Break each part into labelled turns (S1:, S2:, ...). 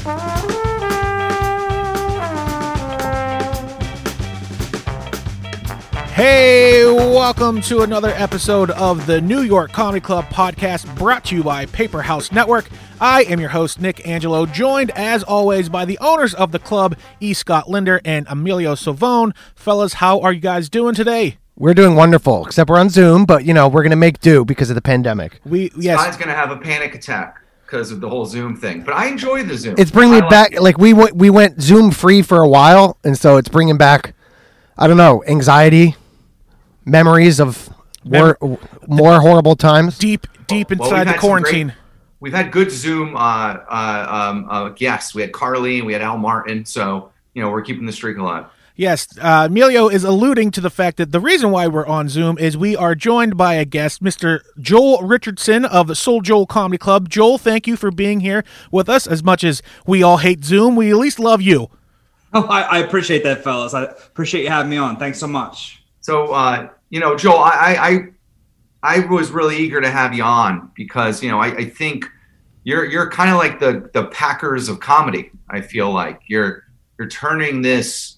S1: Hey, welcome to another episode of the New York Comedy Club podcast, brought to you by Paper House Network. I am your host, Nick Angelo, joined as always by the owners of the club, E. Scott Linder and Emilio Savone. Fellas, how are you guys doing today?
S2: We're doing wonderful, except we're on Zoom, but we're going to make do because of the pandemic.
S3: Scott's going to have a panic attack because of the whole Zoom thing, but I enjoy the Zoom.
S2: It's bringing me back. Like we went Zoom free for a while, and so it's bringing back, I don't know, anxiety, memories of more horrible times.
S1: Deep inside the quarantine.
S3: We've had good Zoom guests. We had Carly and we had Al Martin, so we're keeping the streak alive.
S1: Yes, Emilio is alluding to the fact that the reason why we're on Zoom is we are joined by a guest, Mr. Joel Richardson of the Soul Joel Comedy Club. Joel, thank you for being here with us. As much as we all hate Zoom, we at least love you.
S4: Oh, I appreciate that, fellas. I appreciate you having me on. Thanks so much.
S3: So, Joel, I was really eager to have you on because, I think you're kind of like the Packers of comedy. I feel like you're turning this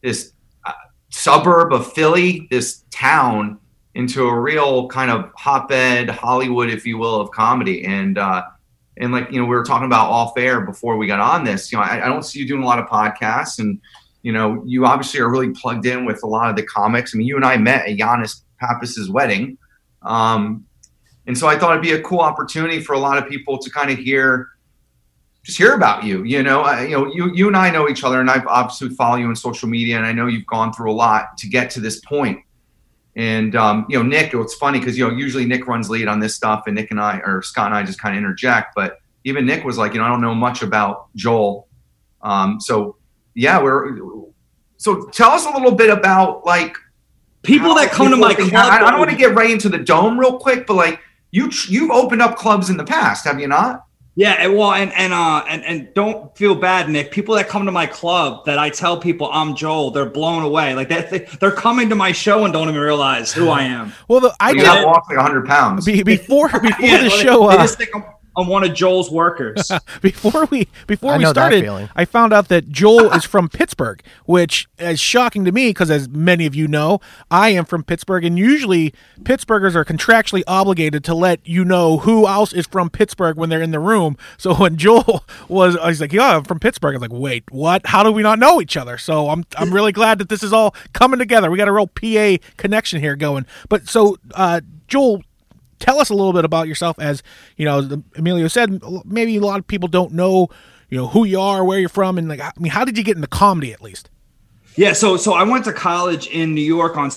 S3: suburb of Philly, this town, into a real kind of hotbed Hollywood, if you will, of comedy. And like, we were talking about off air before we got on this, I don't see you doing a lot of podcasts, and, you obviously are really plugged in with a lot of the comics. I mean, you and I met at Giannis Pappas's wedding. And so I thought it'd be a cool opportunity for a lot of people to kind of hear about you. You and I know each other, and I've obviously follow you on social media, and I know you've gone through a lot to get to this point. And Nick, it's funny because usually Nick runs lead on this stuff, and Scott and I just kind of interject. But even Nick was like, I don't know much about Joel. So tell us a little bit about like
S4: people that come to my club.
S3: I don't want to get right into the dome real quick, but like you've opened up clubs in the past, have you not?
S4: Yeah, well, and don't feel bad, Nick. People that come to my club that I tell people I'm Joel, they're blown away. Like they're coming to my show and don't even realize who I am.
S1: Well,
S3: I got walking 100 pounds
S1: before the show.
S4: They just think I'm one of Joel's workers.
S1: Before we started, I found out that Joel is from Pittsburgh, which is shocking to me because, as many of you know, I am from Pittsburgh, and usually Pittsburghers are contractually obligated to let you know who else is from Pittsburgh when they're in the room. So when Joel he's like, "Yeah, I'm from Pittsburgh," I was like, "Wait, what? How do we not know each other?" So I'm really glad that this is all coming together. We got a real PA connection here going. But so Joel, tell us a little bit about yourself. As Emilio said, maybe a lot of people don't know, who you are, where you're from, and how did you get into comedy at least?
S4: Yeah, so I went to college in New York on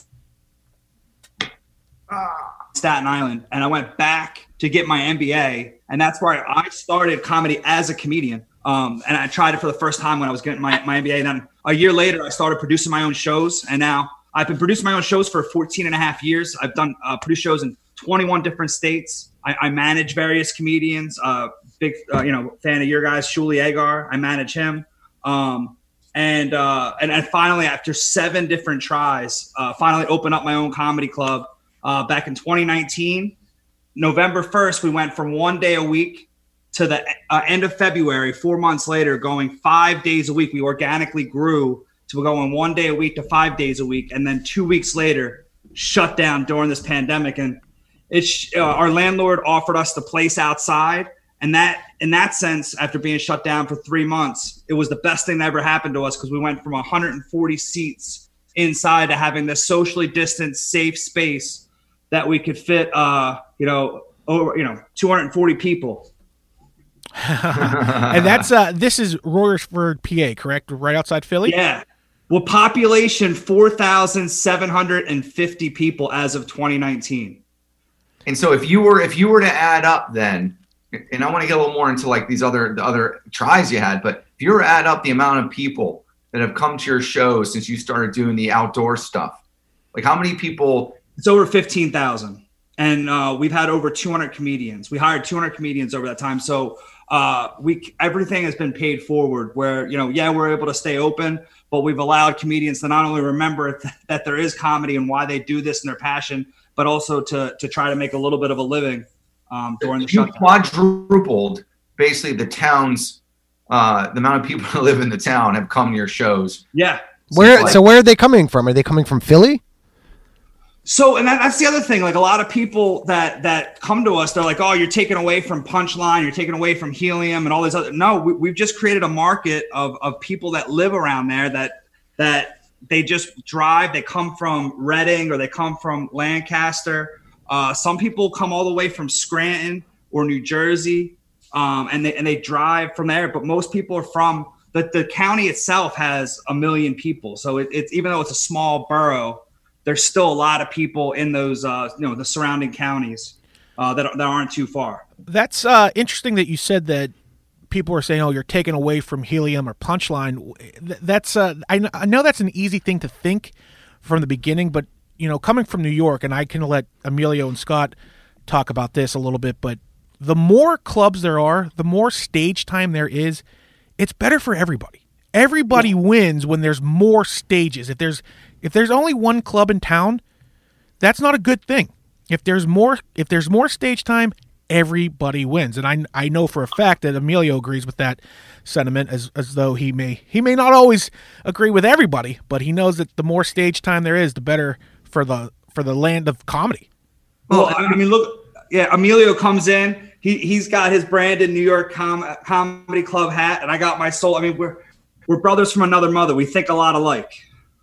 S4: Staten Island, and I went back to get my MBA, and that's where I started comedy as a comedian. And I tried it for the first time when I was getting my MBA. And then a year later, I started producing my own shows, and now I've been producing my own shows for 14 and a half years. I've done produced shows in 21 different states. I manage various comedians. Big, fan of your guys, Shuli Egar. I manage him. And finally, after 7 different tries, finally opened up my own comedy club back in 2019. November 1st, we went from 1 day a week to the end of February, 4 months later, going 5 days a week. We organically grew to going 1 day a week to 5 days a week. And then 2 weeks later, shut down during this pandemic. And our landlord offered us the place outside, and that, in that sense, after being shut down for 3 months, it was the best thing that ever happened to us because we went from 140 seats inside to having this socially distanced, safe space that we could fit, over 240 people.
S1: And that's this is Royersford, PA, correct? Right outside Philly.
S4: Yeah. Well, population 4,750 people as of 2019.
S3: And so if you were to add up then, and I want to get a little more into like the other tries you had, but if you were to add up the amount of people that have come to your shows since you started doing the outdoor stuff, like how many people?
S4: It's over 15,000. And we've had over 200 comedians. We hired 200 comedians over that time. So everything has been paid forward where, we're able to stay open, but we've allowed comedians to not only remember that there is comedy and why they do this and their passion, but also to try to make a little bit of a living during the shutdown.
S3: You quadrupled basically the town's the amount of people that live in the town have come to your shows.
S4: Yeah.
S2: Where are they coming from? Are they coming from Philly?
S4: So, and that's the other thing. Like a lot of people that come to us, they're like, "Oh, you're taking away from Punchline, you're taking away from Helium, and all this other." No, we've just created a market of people that live around there that they just drive. They come from Reading or they come from Lancaster. Some people come all the way from Scranton or New Jersey, and they drive from there. But most people are from the county itself has 1 million people. So it's even though it's a small borough, there's still a lot of people in those, the surrounding counties that aren't too far.
S1: That's interesting that you said that people are saying, "Oh, you're taking away from Helium or Punchline." That's I know that's an easy thing to think from the beginning, but coming from New York, and I can let Emilio and Scott talk about this a little bit, but the more clubs there are, the more stage time there is, it's better for everybody. Everybody wins when there's more stages. If there's only one club in town, that's not a good thing. If there's more stage time, everybody wins. And I know for a fact that Emilio agrees with that sentiment, as though he may not always agree with everybody, but he knows that the more stage time there is, the better for the land of comedy.
S4: Well, I mean, look, yeah, Emilio comes in. He's got his Brandon New York Comedy Club hat, and I got my soul. I mean, we're brothers from another mother. We think a lot alike.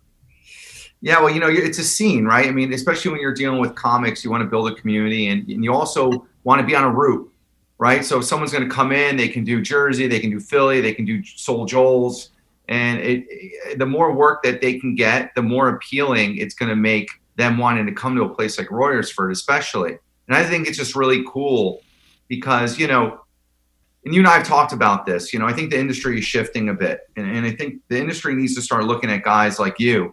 S3: Yeah, well, it's a scene, right? I mean, especially when you're dealing with comics, you want to build a community, and you also want to be on a route, right? So if someone's going to come in, they can do Jersey, they can do Philly, they can do Soul Joel's, and the more work that they can get, the more appealing it's going to make them wanting to come to a place like Royersford, especially. And I think it's just really cool because, and you and I have talked about this, I think the industry is shifting a bit, and I think the industry needs to start looking at guys like you.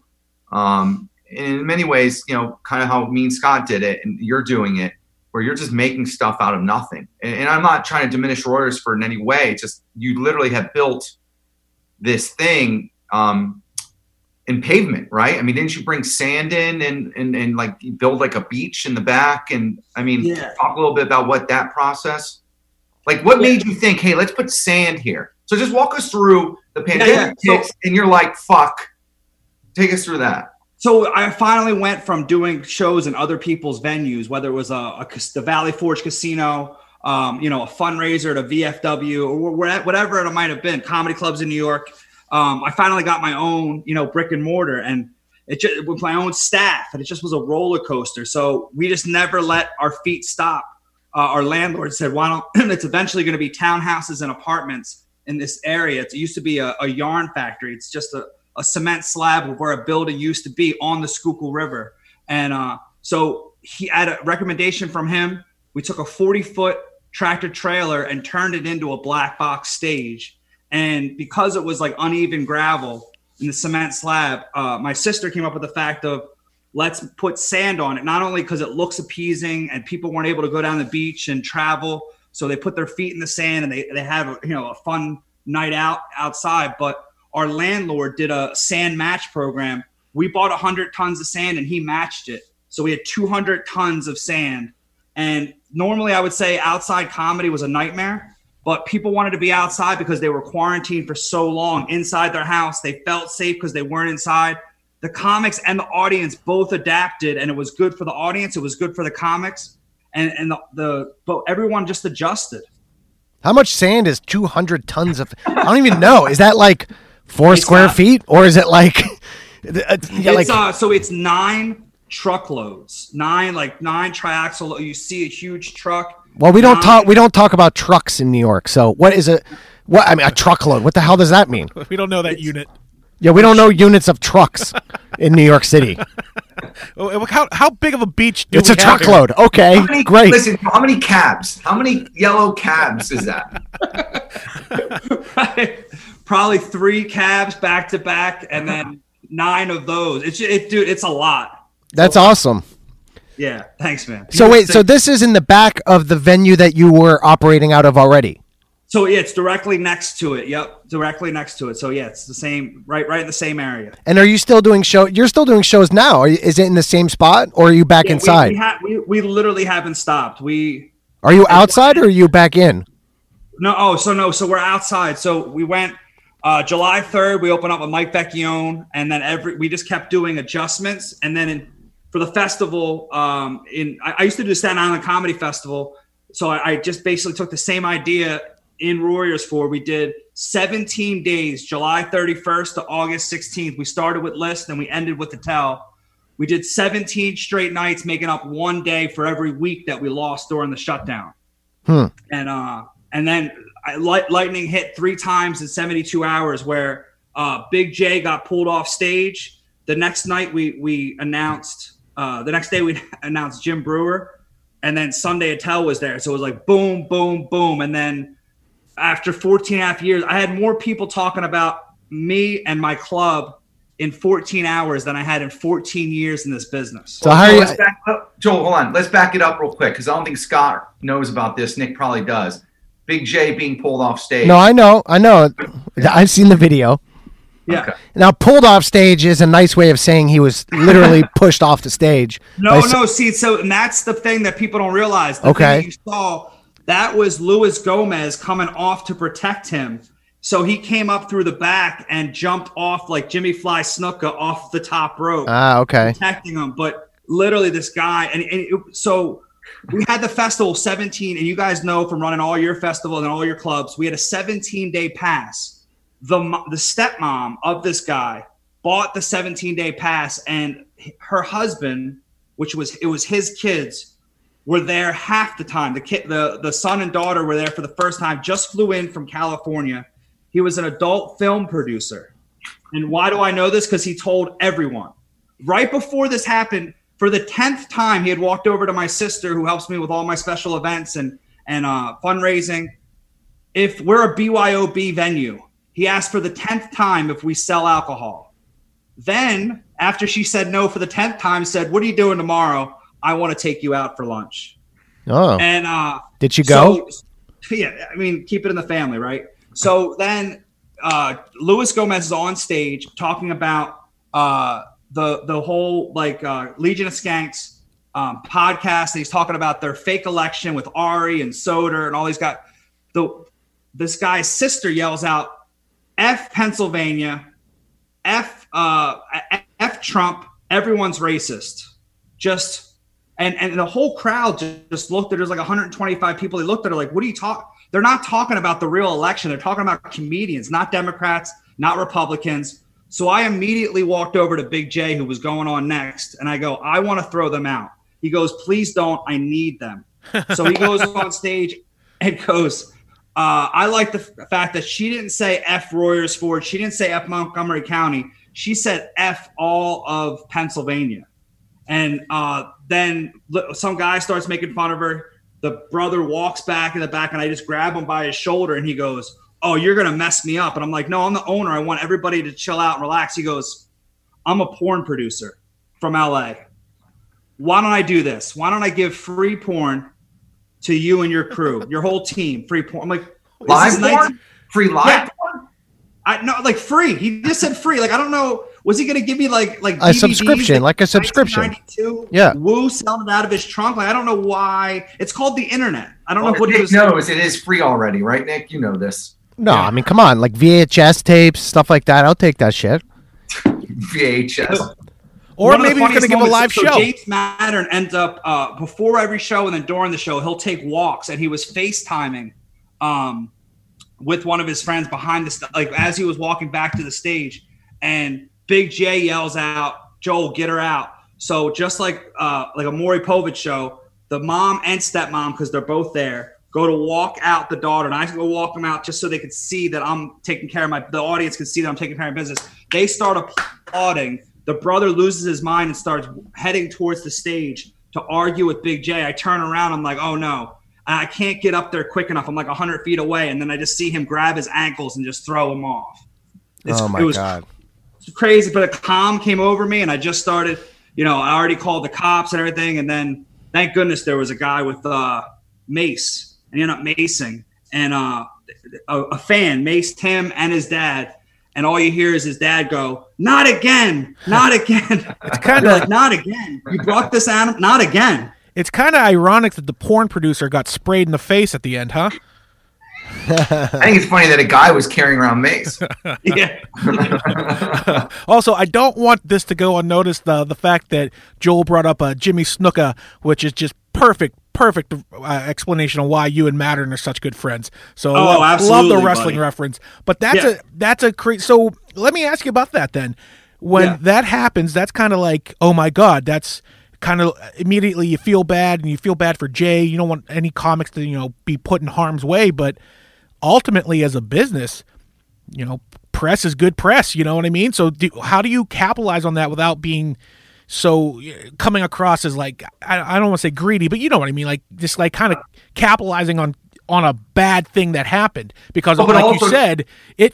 S3: In many ways, kind of how me and Scott did it, and you're doing it, where you're just making stuff out of nothing. And I'm not trying to diminish Royersford in any way. It's just you literally have built this thing in pavement, right? I mean, didn't you bring sand in and like build like a beach in the back? And I mean, talk a little bit about what that process, like what made you think, hey, let's put sand here. So just walk us through the pandemic and you're like, fuck. Take us through that.
S4: So I finally went from doing shows in other people's venues, whether it was the Valley Forge Casino, a fundraiser at a VFW or whatever it might have been, comedy clubs in New York. I finally got my own, brick and mortar, and it just with my own staff, and it just was a roller coaster. So we just never let our feet stop. Our landlord said, "Why don't?" It's eventually going to be townhouses and apartments in this area. It used to be a yarn factory. It's just a cement slab of where a building used to be on the Schuylkill River. And so he had a recommendation from him. We took a 40-foot tractor trailer and turned it into a black box stage. And because it was like uneven gravel in the cement slab, my sister came up with the fact of let's put sand on it, not only because it looks appeasing and people weren't able to go down the beach and travel. So they put their feet in the sand and they had a fun night outside, but our landlord did a sand match program. We bought 100 tons of sand and he matched it. So we had 200 tons of sand. And normally I would say outside comedy was a nightmare, but people wanted to be outside because they were quarantined for so long inside their house. They felt safe because they weren't inside. The comics and the audience both adapted, and it was good for the audience. It was good for the comics, but everyone just adjusted.
S2: How much sand is 200 tons of? I don't even know. Is that like 4 square feet, or is it like?
S4: So it's 9 truckloads, 9 triaxle. You see a huge truck.
S2: Well, we don't talk about trucks in New York. So what is it? What I mean, a truckload. What the hell does that mean?
S1: We don't know that unit.
S2: Yeah, we don't know units of trucks in New York City.
S1: How big of a beach do
S2: it's
S1: we
S2: a
S1: have
S2: truckload.
S1: Here?
S2: Okay, great.
S3: Listen, how many cabs? How many yellow cabs is that?
S4: Right. Probably 3 cabs back to back, and then 9 of those. It's a lot.
S2: That's awesome.
S4: Yeah, thanks, man.
S2: So wait, so this is in the back of the venue that you were operating out of already?
S4: So yeah, it's directly next to it. Yep, directly next to it. So yeah, it's the same, right in the same area.
S2: And are you still doing shows? You're still doing shows now. Is it in the same spot, or are you back inside?
S4: We literally haven't stopped.
S2: Are you outside or are you back in?
S4: So we're outside. So we went July 3rd. We opened up with Mike Vecchione, and then we just kept doing adjustments. And then for the festival, I used to do the Staten Island Comedy Festival. So I just basically took the same idea in Royersford. We did 17 days, July 31st to August 16th. We started with List and we ended with the Tell. We did 17 straight nights, making up one day for every week that we lost during the shutdown. And then lightning hit 3 times in 72 hours where Big J got pulled off stage. The next night we announced the next day we announced Jim Brewer. And then Sunday Attell was there. So it was like boom, boom, boom. And then after 14 and a half years, I had more people talking about me and my club in 14 hours than I had in 14 years in this business.
S3: So Joel, hold on. Let's back it up real quick because I don't think Scott knows about this. Nick probably does. Big J being pulled off stage.
S2: No, I know. I've seen the video.
S4: Yeah.
S2: Okay. Now, pulled off stage is a nice way of saying he was literally pushed off the stage.
S4: See, and that's the thing that people don't realize. The thing that you saw, that was Luis Gomez coming off to protect him. So he came up through the back and jumped off like Jimmy Fly Snuka off the top rope. Protecting him. But literally this guy, so we had the festival 17, and you guys know from running all your festivals and all your clubs, we had a 17-day pass. The stepmom of this guy bought the 17-day pass, and her husband, it was his kids, were there half the time. The son and daughter were there for the first time, just flew in from California. He was an adult film producer. And why do I know this? Because he told everyone. Right before this happened, for the 10th time, he had walked over to my sister, who helps me with all my special events and fundraising. If we're a BYOB venue, he asked for the 10th time if we sell alcohol. Then, after she said no for the 10th time, said, "What are you doing tomorrow? I want to take you out for lunch."
S2: Oh.
S4: And
S2: did she go?
S4: Yeah, I mean, keep it in the family, right? So then Luis Gomez is on stage talking about the whole Legion of Skanks podcast. And he's talking about their fake election with Ari and Soder and all these guys. This guy's sister yells out, "F Pennsylvania, F Trump, everyone's racist." And the whole crowd just looked at her. There's like 125 people. They looked at her like, "What are you talking?" They're not talking about the real election. They're talking about comedians, not Democrats, not Republicans. So I immediately walked over to Big J, who was going on next, and I go, "I want to throw them out." He goes, "Please don't. I need them." So he goes on stage and goes, I like the fact that she didn't say F Royersford. She didn't say F Montgomery County. She said F all of Pennsylvania. And then some guy starts making fun of her. The brother walks back in the back, and I just grab him by his shoulder, and he goes, "Oh, you're going to mess me up." And I'm like, "No, I'm the owner. I want everybody to chill out and relax." He goes, "I'm a porn producer from LA. Why don't I do this? Why don't I give free porn to you and your crew, your whole team, free porn?" I'm like,
S3: live porn? Free live porn?
S4: Like free. He just said free. Like, I don't know. Was he going to give me like
S2: a subscription, like a subscription? Yeah.
S4: Woo selling it out of his trunk. Like, I don't know why. It's called the internet. I don't know what
S3: Nick knows. It is free already, right, Nick? You know this.
S2: No, yeah. I mean, come on, like VHS tapes, stuff like that. I'll take that shit.
S3: VHS.
S1: Or maybe he's going to give a live show.
S4: James Mattern ends up before every show and then during the show, he'll take walks, and he was FaceTiming with one of his friends behind as he was walking back to the stage, and Big J yells out, "Joel, get her out." So just like a Maury Povich show, the mom and stepmom, because they're both there, go to walk out the daughter, and I go walk them out just so they could see that I'm taking care of the audience can see that I'm taking care of business. They start applauding. The brother loses his mind and starts heading towards the stage to argue with Big J. I turn around. I'm like, "Oh, no. I can't get up there quick enough. I'm like 100 feet away." And then I just see him grab his ankles and just throw him off.
S2: God.
S4: It's crazy. But a calm came over me, and I just started, I already called the cops and everything. And then, thank goodness, there was a guy with mace. And he ended up macing. And a fan maced him and his dad. And all you hear is his dad go, "Not again, not again."
S1: It's kind of
S4: like, "Not again. You brought this animal, not again."
S1: It's kind of ironic that the porn producer got sprayed in the face at the end, huh?
S3: I think it's funny that a guy was carrying around mace.
S4: Yeah.
S1: Also, I don't want this to go unnoticed, the fact that Joel brought up Jimmy Snuka, which is just perfect explanation of why you and Mattern are such good friends. So love the wrestling buddy. Reference. But that's a crazy. So let me ask you about that then. When that happens, that's kind of like, oh my God, that's kind of immediately you feel bad, and you feel bad for Jay. You don't want any comics to, be put in harm's way, but ultimately as a business, press is good press, you know what I mean? So how do you capitalize on that without being so coming across as like, I don't want to say greedy, but you know what I mean? Like just like kind of capitalizing on a bad thing that happened because you said, it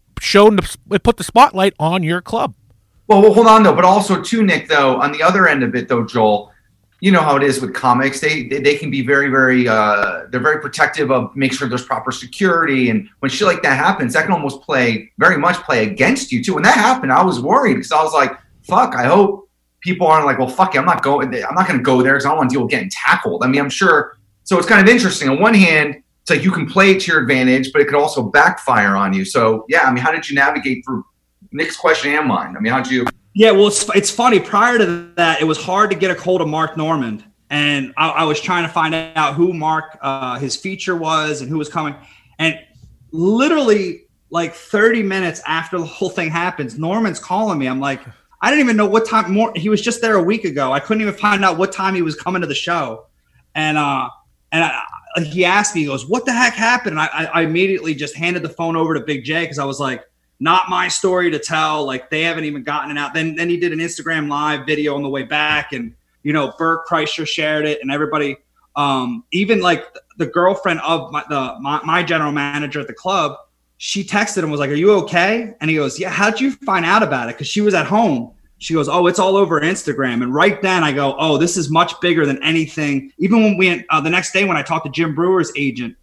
S1: put the spotlight on your club.
S3: Well, hold on though, but also too, Nick, though, on the other end of it though, Joel, you know how it is with comics. They can be very, very, they're very protective of make sure there's proper security. And when shit like that happens, that can almost very much play against you too. When that happened, I was worried because I was like, fuck, I hope people aren't like, well, fuck it, I'm not going to go there because I don't want to deal with getting tackled. I mean, I'm sure. So it's kind of interesting. On one hand, it's like you can play it to your advantage, but it could also backfire on you. So yeah, I mean, how did you navigate through Nick's question and mine? I mean, how'd you?
S4: Yeah, well, it's funny. Prior to that, it was hard to get a hold of Mark Normand, and I was trying to find out who Mark, his feature was and who was coming. And literally, like 30 minutes after the whole thing happens, Normand's calling me. I'm like, I didn't even know what time. He was just there a week ago. I couldn't even find out what time he was coming to the show. And he asked me, he goes, "What the heck happened?" And I immediately just handed the phone over to Big J because I was like, not my story to tell. Like they haven't even gotten it out. Then he did an Instagram live video on the way back, and Bert Kreischer shared it, and everybody, even like the girlfriend of my general manager at the club, she texted him, was like, "Are you okay?" And he goes, "Yeah." "How'd you find out about it?" Because she was at home. She goes, "Oh, it's all over Instagram." And right then I go, "Oh, this is much bigger than anything." Even when we the next day when I talked to Jim Brewer's agent,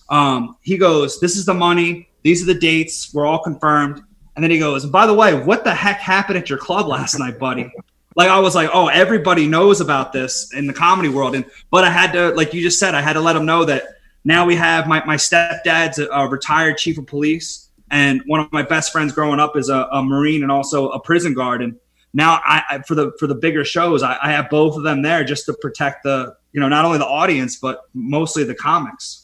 S4: he goes, "This is the money. These are the dates. We're all confirmed." And then he goes, "And by the way, what the heck happened at your club last night, buddy?" Like I was like, "Oh, everybody knows about this in the comedy world." But I had to, like you just said, I had to let him know that now we have my stepdad's a retired chief of police, and one of my best friends growing up is a Marine and also a prison guard. And now I for the bigger shows, I have both of them there just to protect the, not only the audience, but mostly the comics.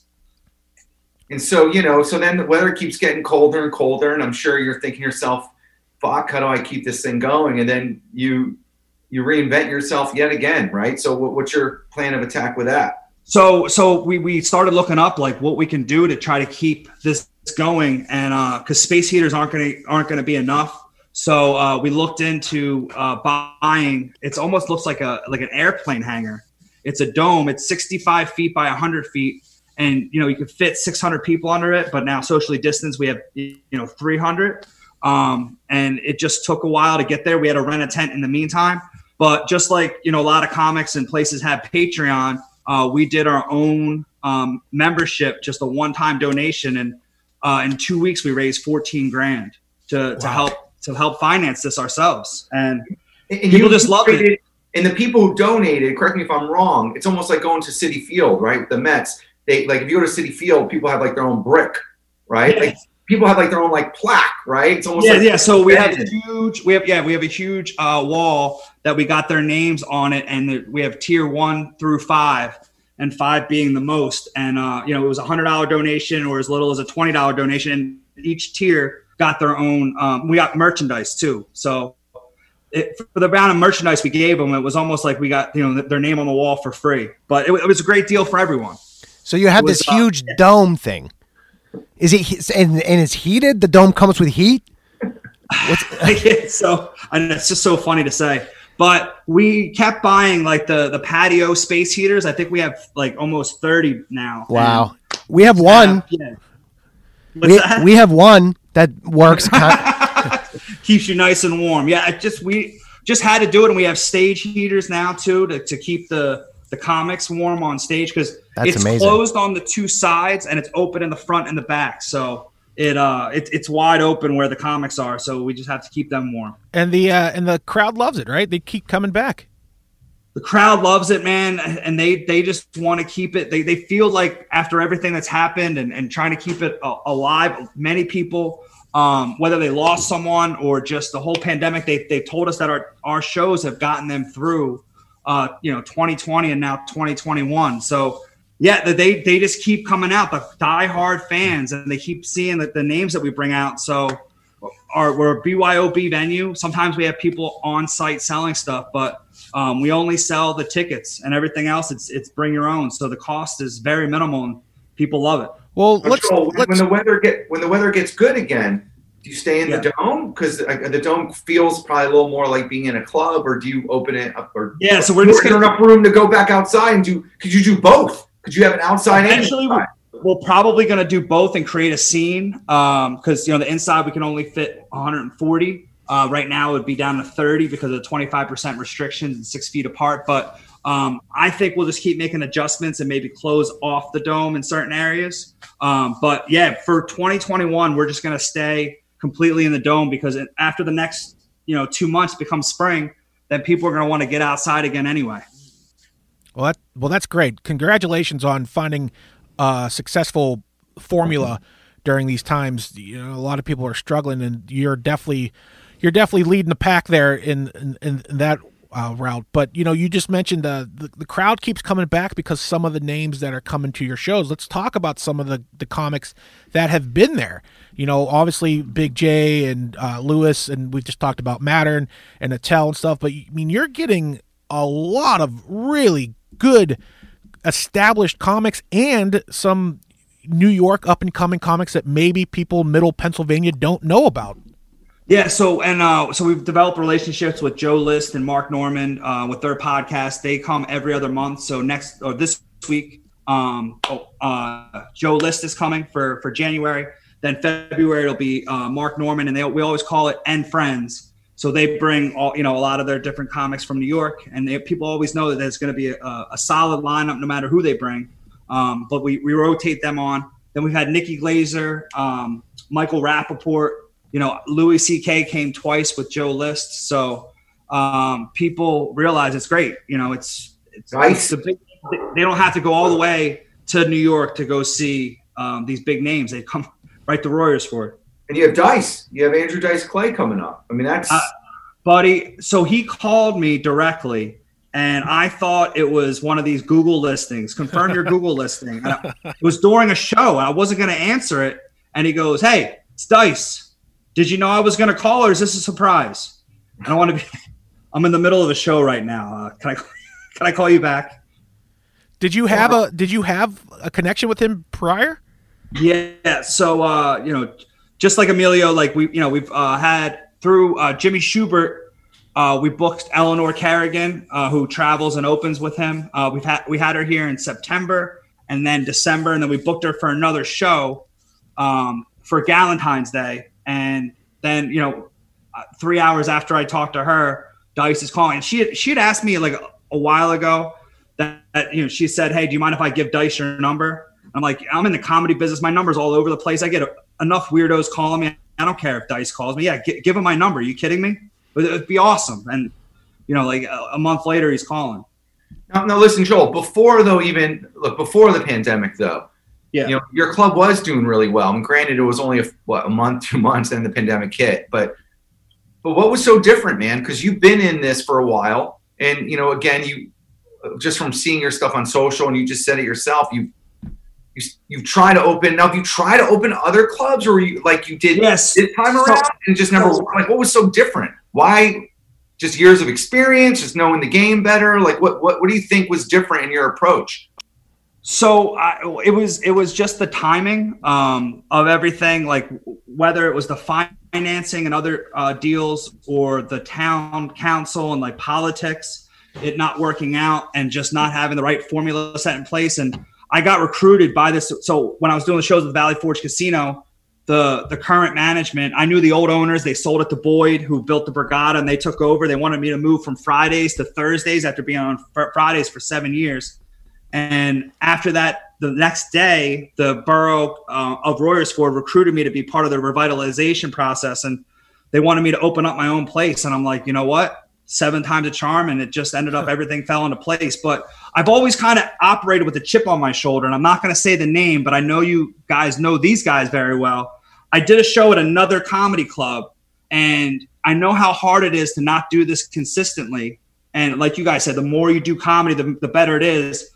S3: And so, so then the weather keeps getting colder and colder, and I'm sure you're thinking to yourself, fuck, how do I keep this thing going? And then you reinvent yourself yet again, right? So what's your plan of attack with that?
S4: So we started looking up like what we can do to try to keep this going, and because space heaters aren't going to be enough. So we looked into buying. It almost looks like an airplane hangar. It's a dome. It's 65 feet by 100 feet. And, you could fit 600 people under it, but now socially distanced, we have, 300. And it just took a while to get there. We had to rent a tent in the meantime. But just like, a lot of comics and places have Patreon, we did our own membership, just a one-time donation. And in 2 weeks, we raised $14,000 to help finance this ourselves. And people just loved it.
S3: And the people who donated, correct me if I'm wrong, it's almost like going to Citi Field, right? The Mets. They like if you go to Citi Field, people have like their own brick, right? Yeah. Like people have like their own like plaque, right? It's almost
S4: So we have a huge wall that we got their names on it, and we have tier 1 through 5, and 5 being the most. And it was $100 donation or as little as a $20 donation, and each tier got their own. We got merchandise too, so. For the amount of merchandise we gave them, it was almost like we got their name on the wall for free. But it was a great deal for everyone.
S2: So you have this huge dome thing. Is it and it's heated? The dome comes with heat?
S4: So and it's just so funny to say. But we kept buying like the patio space heaters. I think we have like almost 30 now.
S2: Wow. We have one. We have one that works.
S4: Keeps you nice and warm. Yeah, we just had to do it, and we have stage heaters now too to keep the comics warm on stage because it's amazing. Closed on the two sides and it's open in the front and the back. So it's wide open where the comics are. So we just have to keep them warm.
S1: And the crowd loves it, right? They keep coming back.
S4: the crowd loves it, man. And they just want to keep it. They feel like after everything that's happened and trying to keep it alive, many people, whether they lost someone or just the whole pandemic, they told us that our shows have gotten them through, 2020 and now 2021. So yeah, they just keep coming out, the diehard fans, and they keep seeing the names that we bring out. So we're a BYOB venue. Sometimes we have people on site selling stuff, but we only sell the tickets, and everything else it's bring your own. So the cost is very minimal, and people love it.
S3: Well, when the weather gets good again, do you stay in the dome? Because the dome feels probably a little more like being in a club, or do you open it up? Or
S4: so we're just
S3: getting enough room to go back outside and do. Could you do both? Could you have an outside?
S4: Eventually, we're probably going to do both and create a scene. Because the inside we can only fit 140. Right now it would be down to 30 because of the 25% restrictions and 6 feet apart. But I think we'll just keep making adjustments and maybe close off the dome in certain areas. But yeah, for 2021, we're just going to stay completely in the dome, because after the next 2 months becomes spring, then people are going to want to get outside again anyway.
S1: Well, that's great. Congratulations on finding a successful formula during these times. A lot of people are struggling, and you're definitely leading the pack there in that route. But you just mentioned the crowd keeps coming back because some of the names that are coming to your shows. Let's talk about some of the comics that have been there. Obviously Big J and Lewis, and we've just talked about Mattern and Attell and stuff. But you're getting a lot of really good established comics and some New York up and coming comics that maybe people middle Pennsylvania don't know about.
S4: Yeah, so we've developed relationships with Joe List and Mark Norman with their podcast. They come every other month. So this week, Joe List is coming for January. Then February it'll be Mark Norman, and we always call it and Friends. So they bring a lot of their different comics from New York, and people always know that there's going to be a solid lineup no matter who they bring. But we rotate them on. Then we've had Nikki Glazer, Michael Rappaport. Louis C.K. came twice with Joe List. So people realize it's great. It's
S3: nice.
S4: They don't have to go all the way to New York to go see these big names. They come right to Royersford.
S3: And you have Dice. You have Andrew Dice Clay coming up. I mean, that's
S4: buddy. So he called me directly, and I thought it was one of these Google listings. Confirm your Google listing. It was during a show. I wasn't going to answer it, and he goes, "Hey, it's Dice. Did you know I was going to call, or is this a surprise?" I don't want to be. I'm in the middle of a show right now. Can I call you back?
S1: Did you have a connection with him prior?
S4: Yeah. So just like Emilio, like we've had through Jimmy Schubert, we booked Eleanor Kerrigan, who travels and opens with him. We had her here in September and then December, and then we booked her for another show for Galentine's Day. And then 3 hours after I talked to her, Dice is calling. And she had asked me like a while ago that she said, "Hey, do you mind if I give Dice your number?" I'm like, I'm in the comedy business. My number's all over the place. I get enough weirdos calling me. I don't care if Dice calls me. Yeah, give him my number. Are you kidding me? It'd be awesome. And, like a month later, he's calling.
S3: Now listen, Joel, before the pandemic, though,
S4: yeah,
S3: your club was doing really well. I mean, granted, it was only a month, 2 months, and the pandemic hit. But what was so different, man? Because you've been in this for a while. And, again, you just from seeing your stuff on social, and you just said it yourself, you try to open. Now, if you try to open other clubs, or you did this time around, and just never what was so different? Why? Just years of experience, just knowing the game better. Like, what do you think was different in your approach?
S4: So it was just the timing of everything. Like whether it was the financing and other deals, or the town council and like politics, it not working out, and just not having the right formula set in place. And I got recruited by this. So when I was doing the shows with Valley Forge Casino, the current management, I knew the old owners. They sold it to Boyd, who built the Borgata, and they took over. They wanted me to move from Fridays to Thursdays after being on Fridays for 7 years. And after that, the next day, the borough of Royersford recruited me to be part of the revitalization process. And they wanted me to open up my own place. And I'm like, you know what? 7 times a charm, and it just ended up everything fell into place. But I've always kind of operated with a chip on my shoulder, and I'm not going to say the name, but I know you guys know these guys very well. I did a show at another comedy club, and I know how hard it is to not do this consistently. And like you guys said, the more you do comedy, the better it is.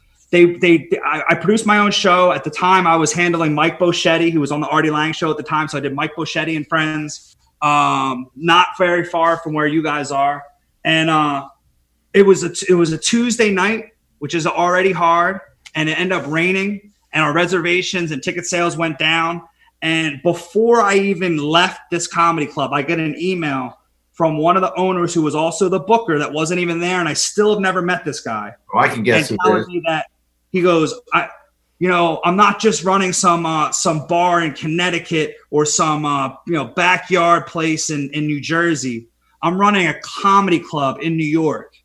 S4: I produced my own show. At the time, I was handling Mike Boschetti, who was on the Artie Lang show at the time. So I did Mike Boschetti and Friends, not very far from where you guys are. And it was a Tuesday night, which is already hard, and it ended up raining, and our reservations and ticket sales went down. And before I even left this comedy club, I get an email from one of the owners who was also the booker that wasn't even there, and I still have never met this guy.
S3: Oh, I can guess who it is.
S4: Me that he goes, I'm not just running some bar in Connecticut or some backyard place in New Jersey. I'm running a comedy club in New York,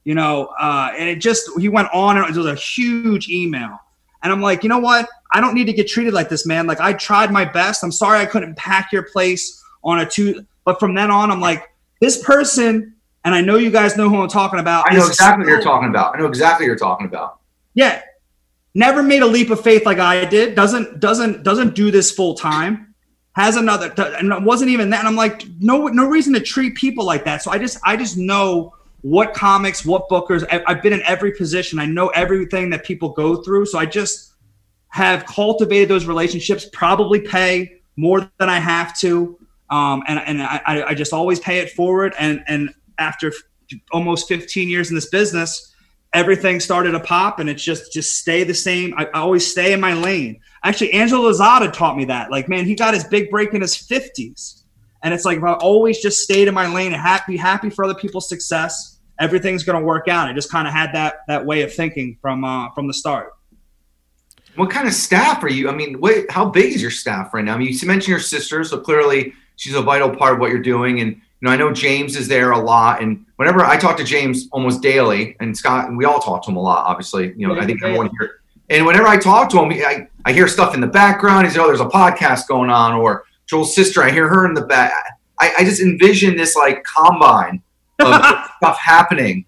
S4: and he went on, and it was a huge email. And I'm like, you know what? I don't need to get treated like this, man. Like, I tried my best. I'm sorry I couldn't pack your place on a Tuesday. But from then on, I'm like, this person, and I know you guys know who I'm talking about.
S3: I know exactly what you're talking about.
S4: Yeah. Never made a leap of faith like I did. Doesn't do this full time. Has another, and it wasn't even that. And I'm like, no reason to treat people like that. So I just know what comics, what bookers. I've been in every position. I know everything that people go through. So I just have cultivated those relationships. Probably pay more than I have to, and I just always pay it forward. And after almost 15 years in this business, everything started to pop, and it's just stay the same. I always stay in my lane. Actually, Angelo Lozada taught me that. Like, man, he got his big break in his 50s. And it's like, I always just stayed in my lane and happy for other people's success. Everything's going to work out. I just kind of had that way of thinking from the start.
S3: What kind of staff are you? I mean, how big is your staff right now? I mean, you mentioned your sister, so clearly she's a vital part of what you're doing. And, I know James is there a lot. And whenever I talk to James almost daily, and Scott, and we all talk to him a lot, obviously, I think everyone here. And whenever I talk to him, I hear stuff in the background. He's, there's a podcast going on, or Joel's sister, I hear her in the back. I just envision this like combine of stuff happening,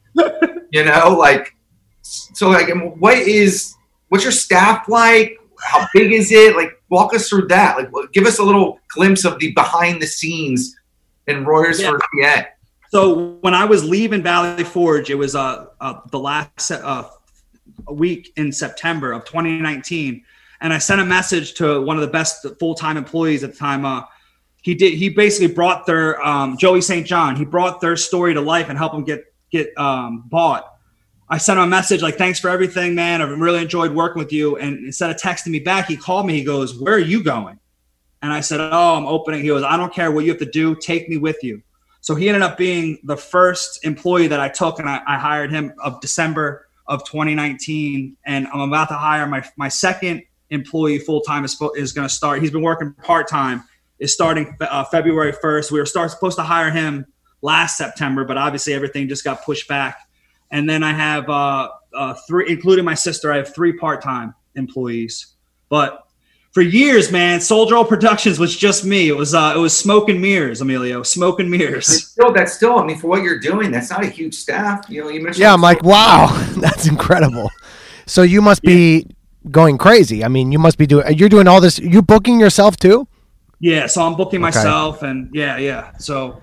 S3: so what's your staff like? How big is it? Like, walk us through that. Like, give us a little glimpse of the behind the scenes in Royersford, PA.
S4: So when I was leaving Valley Forge, it was the last week in September of 2019, and I sent a message to one of the best full-time employees at the time. He basically brought their Joey St. John. He brought their story to life and helped them get bought. I sent him a message like, thanks for everything, man. I've really enjoyed working with you. And instead of texting me back, he called me. He goes, where are you going? And I said, I'm opening. He goes, I don't care what you have to do. Take me with you. So he ended up being the first employee that I took, and I hired him of December of 2019. And I'm about to hire my second employee full-time is going to start. He's been working part-time, is starting February 1st. We were supposed to hire him last September, but obviously everything just got pushed back. And then I have 3, including my sister, I have 3 part-time employees. But for years, man, Soul Joel Productions was just me. It was smoke and mirrors, Emilio, smoke and mirrors.
S3: That's still, I mean, for what you're doing, that's not a huge staff. You mentioned.
S2: Yeah, I'm like, wow, that's incredible. So you must be going crazy. I mean, you're doing all this. You're booking yourself too?
S4: Yeah, so I'm booking myself, and yeah. So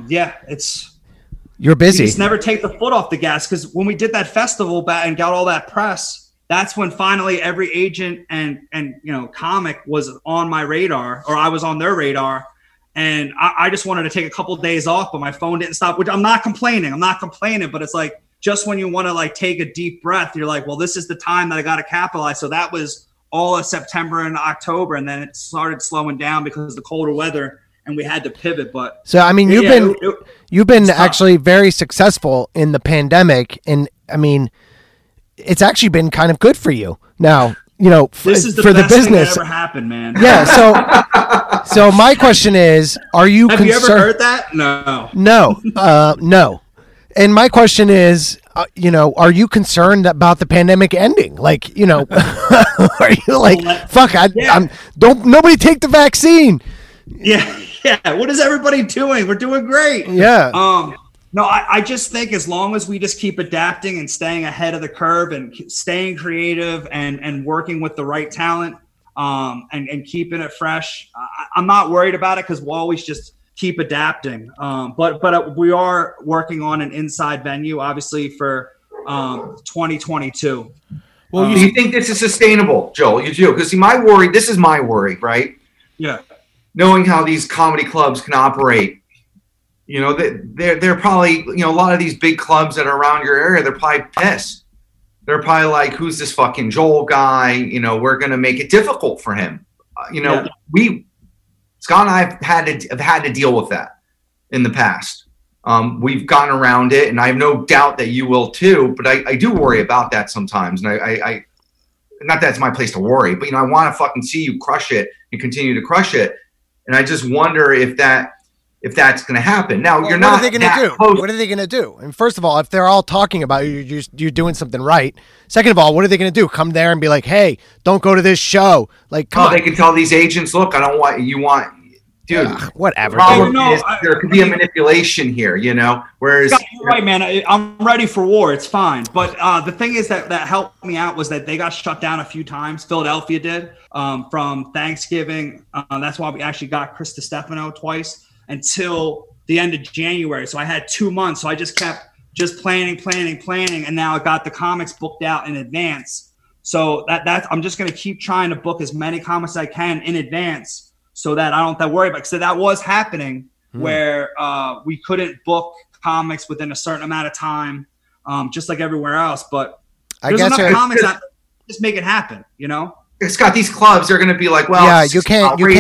S2: you're busy.
S4: You just never take the foot off the gas, because when we did that festival and got all that press, that's when finally every agent and comic was on my radar, or I was on their radar, and I just wanted to take a couple of days off, but my phone didn't stop. Which I'm not complaining, but it's like just when you want to like take a deep breath, you're like, well, this is the time that I got to capitalize. So that was all of September and October, and then it started slowing down because of the colder weather, and we had to pivot. But
S2: so I mean, you've been actually very successful in the pandemic, and I mean, it's actually been kind of good for you now.
S4: This is
S2: for the
S4: best
S2: business
S4: thing that ever happened, man.
S2: Yeah. So my question is, are you
S4: Have you ever heard that?
S2: No. No. And my question is, are you concerned about the pandemic ending? Like, are you like, fuck, nobody take the vaccine.
S4: Yeah. What is everybody doing? We're doing great.
S2: Yeah.
S4: No, I just think as long as we just keep adapting and staying ahead of the curve and staying creative and working with the right talent and keeping it fresh, I'm not worried about it because we'll always just keep adapting. But we are working on an inside venue, obviously, for 2022.
S3: Well, do you think this is sustainable, Joel? You do? Because this is my worry, right?
S4: Yeah.
S3: Knowing how these comedy clubs can operate. You know, they're probably, you know, a lot of these big clubs that are around your area, they're probably pissed. They're probably like, who's this fucking Joel guy? You know, we're going to make it difficult for him. Scott and I have had to deal with that in the past. We've gotten around it, and I have no doubt that you will too. But I do worry about that sometimes. And I not that it's my place to worry, but, you know, I want to fucking see you crush it and continue to crush it. And I just wonder if that's going to happen. Now, you're not.
S2: What are they going to do? Close. What are they going to do? And first of all, if they're all talking about you, you're doing something right. Second of all, what are they going to do? Come there and be like, hey, don't go to this show. Like, come on.
S3: They can tell these agents, look, I don't want you want. Dude,
S2: whatever.
S3: The problem is there could be a manipulation here, you know. Whereas,
S4: Scott, you're right, man. I'm ready for war. It's fine. But the thing is that helped me out was that they got shut down a few times. Philadelphia did from Thanksgiving. That's why we actually got Chris DiStefano twice until the end of January. So I had 2 months. So I just kept planning, and now I got the comics booked out in advance. So that's I'm just going to keep trying to book as many comics as I can in advance, so that I don't have to worry about it. So that was happening where we couldn't book comics within a certain amount of time, just like everywhere else. But there's enough comics that just make it happen, you know?
S3: Scott, these clubs are going to be like, well,
S2: yeah, you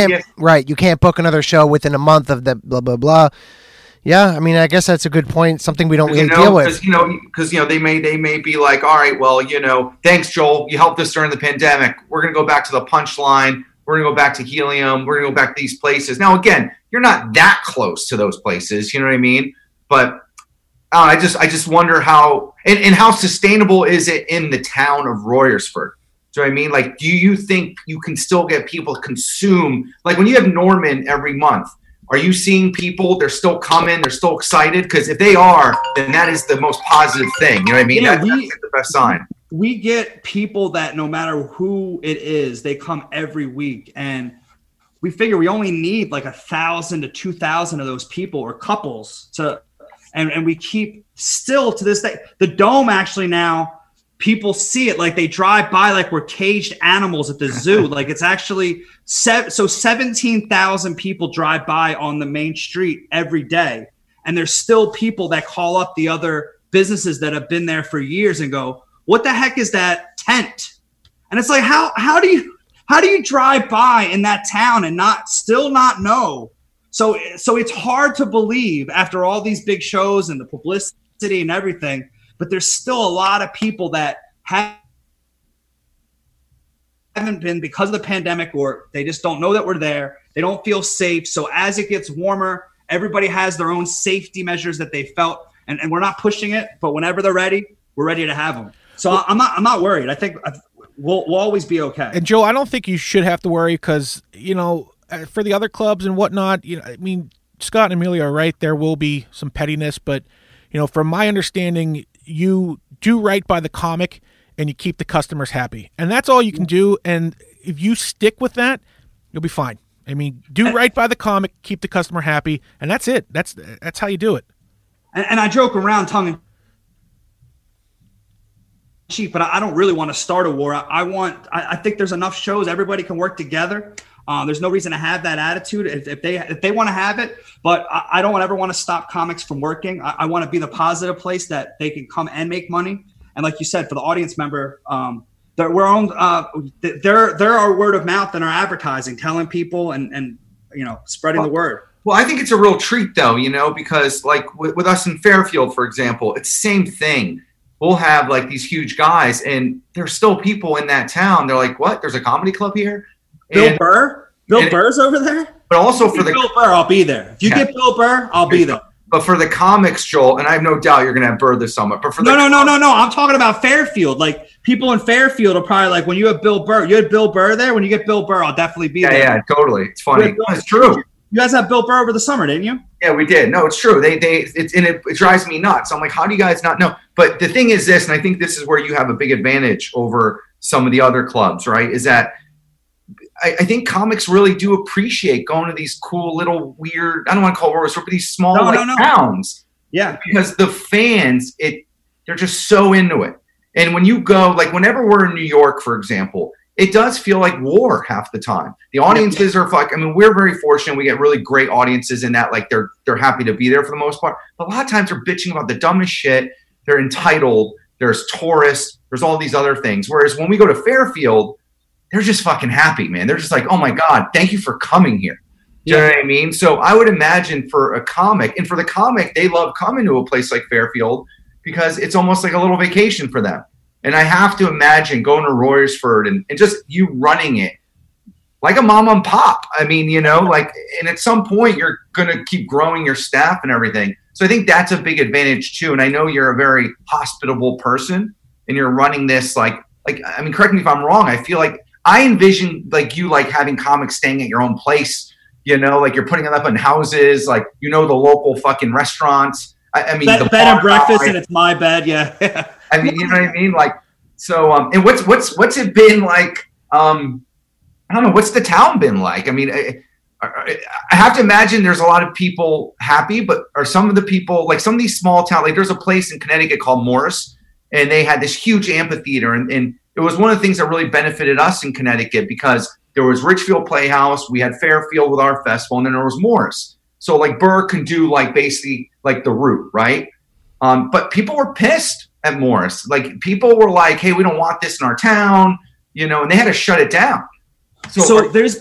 S2: can't book another show within a month of the blah, blah, blah. Yeah, I mean, I guess that's a good point. Something we don't really deal with.
S3: Because they may be like, all right, well, you know, thanks, Joel. You helped us during the pandemic. We're going to go back to the Punchline. We're going to go back to Helium. We're going to go back to these places. Now, again, you're not that close to those places. You know what I mean? But I just wonder how and how sustainable is it in the town of Royersford? Do you know what I mean? Like, do you think you can still get people to consume? Like, when you have Norman every month, are you seeing people, they're still coming, they're still excited? Because if they are, then that is the most positive thing. You know what I mean?
S4: Yeah,
S3: that's the best sign.
S4: We get people that no matter who it is, they come every week. And we figure we only need like 1,000 to 2,000 of those people or couples and we keep still to this day. The Dome actually now, people see it like they drive by like we're caged animals at the zoo. Like it's actually 17,000 people drive by on the main street every day. And there's still people that call up the other businesses that have been there for years and go, what the heck is that tent? And it's like, how do you drive by in that town and still not know? So it's hard to believe after all these big shows and the publicity and everything, but there's still a lot of people that haven't been because of the pandemic, or they just don't know that we're there. They don't feel safe. So as it gets warmer, everybody has their own safety measures that they felt, and we're not pushing it, but whenever they're ready, we're ready to have them. So I'm not worried. I think we'll always be okay.
S1: And Joe, I don't think you should have to worry because, you know, for the other clubs and whatnot, you know, I mean, Scott and Amelia are right. There will be some pettiness, but, you know, from my understanding, you do right by the comic and you keep the customers happy. And that's all you can do. And if you stick with that, you'll be fine. I mean, do right by the comic, keep the customer happy, and that's it. That's how you do it.
S4: And I joke around tongue in cheek, but I don't really want to start a war. I think there's enough shows everybody can work together. There's no reason to have that attitude if they want to have it, but I don't ever want to stop comics from working. I want to be the positive place that they can come and make money. And like you said, for the audience member, they're our word of mouth and our advertising, telling people and you know, spreading the word.
S3: Well, I think it's a real treat though, you know, because like with us in Fairfield, for example, it's the same thing. We'll have like these huge guys and there's still people in that town. They're like, what? There's a comedy club here?
S4: Bill Burr's over there?
S3: But also for
S4: Bill Burr, I'll be there. If you get Bill Burr, I'll be there.
S3: But for the comics, Joel, and I have no doubt you're going to have Burr this summer. But for
S4: No. I'm talking about Fairfield. Like, people in Fairfield are probably like, when you have Bill Burr, you had Bill Burr there? When you get Bill Burr, I'll definitely be there.
S3: Yeah, totally. It's funny. It's true.
S4: You guys had Bill Burr over the summer, didn't you?
S3: Yeah, we did. No, it's true. It drives me nuts. I'm like, how do you guys not know? But the thing is this, and I think this is where you have a big advantage over some of the other clubs, right? Is that I think comics really do appreciate going to these cool little weird, I don't want to call it words, but these small towns.
S4: Yeah.
S3: Because the fans, they're just so into it. And when you go, like whenever we're in New York, for example, it does feel like war half the time. The audiences are like, I mean, we're very fortunate. We get really great audiences in that, like they're happy to be there for the most part. But a lot of times they're bitching about the dumbest shit. They're entitled. There's tourists. There's all these other things. Whereas when we go to Fairfield, they're just fucking happy, man. They're just like, oh my God, thank you for coming here. Do you know what I mean? So I would imagine for a comic, and for the comic, they love coming to a place like Fairfield because it's almost like a little vacation for them. And I have to imagine going to Royersford and just you running it like a mom and pop. I mean, you know, like, and at some point you're going to keep growing your staff and everything. So I think that's a big advantage too. And I know you're a very hospitable person and you're running this like, I mean, correct me if I'm wrong. I feel like I envision like you, like having comics staying at your own place, you know, like you're putting it up in houses, like, you know, the local fucking restaurants. I mean,
S4: bed and breakfast, and it's my bed. Yeah.
S3: I mean, you know what I mean? Like, so, and what's it been like? I don't know. What's the town been like? I mean, I have to imagine there's a lot of people happy, but are some of the people, like some of these small towns, like there's a place in Connecticut called Morris, and they had this huge amphitheater. And it was one of the things that really benefited us in Connecticut because there was Richfield Playhouse, we had Fairfield with our festival, and then there was Morris. So like Burr can do like basically like the route, right? But people were pissed at Morris. Like people were like, hey, we don't want this in our town, you know, and they had to shut it down.
S4: So there's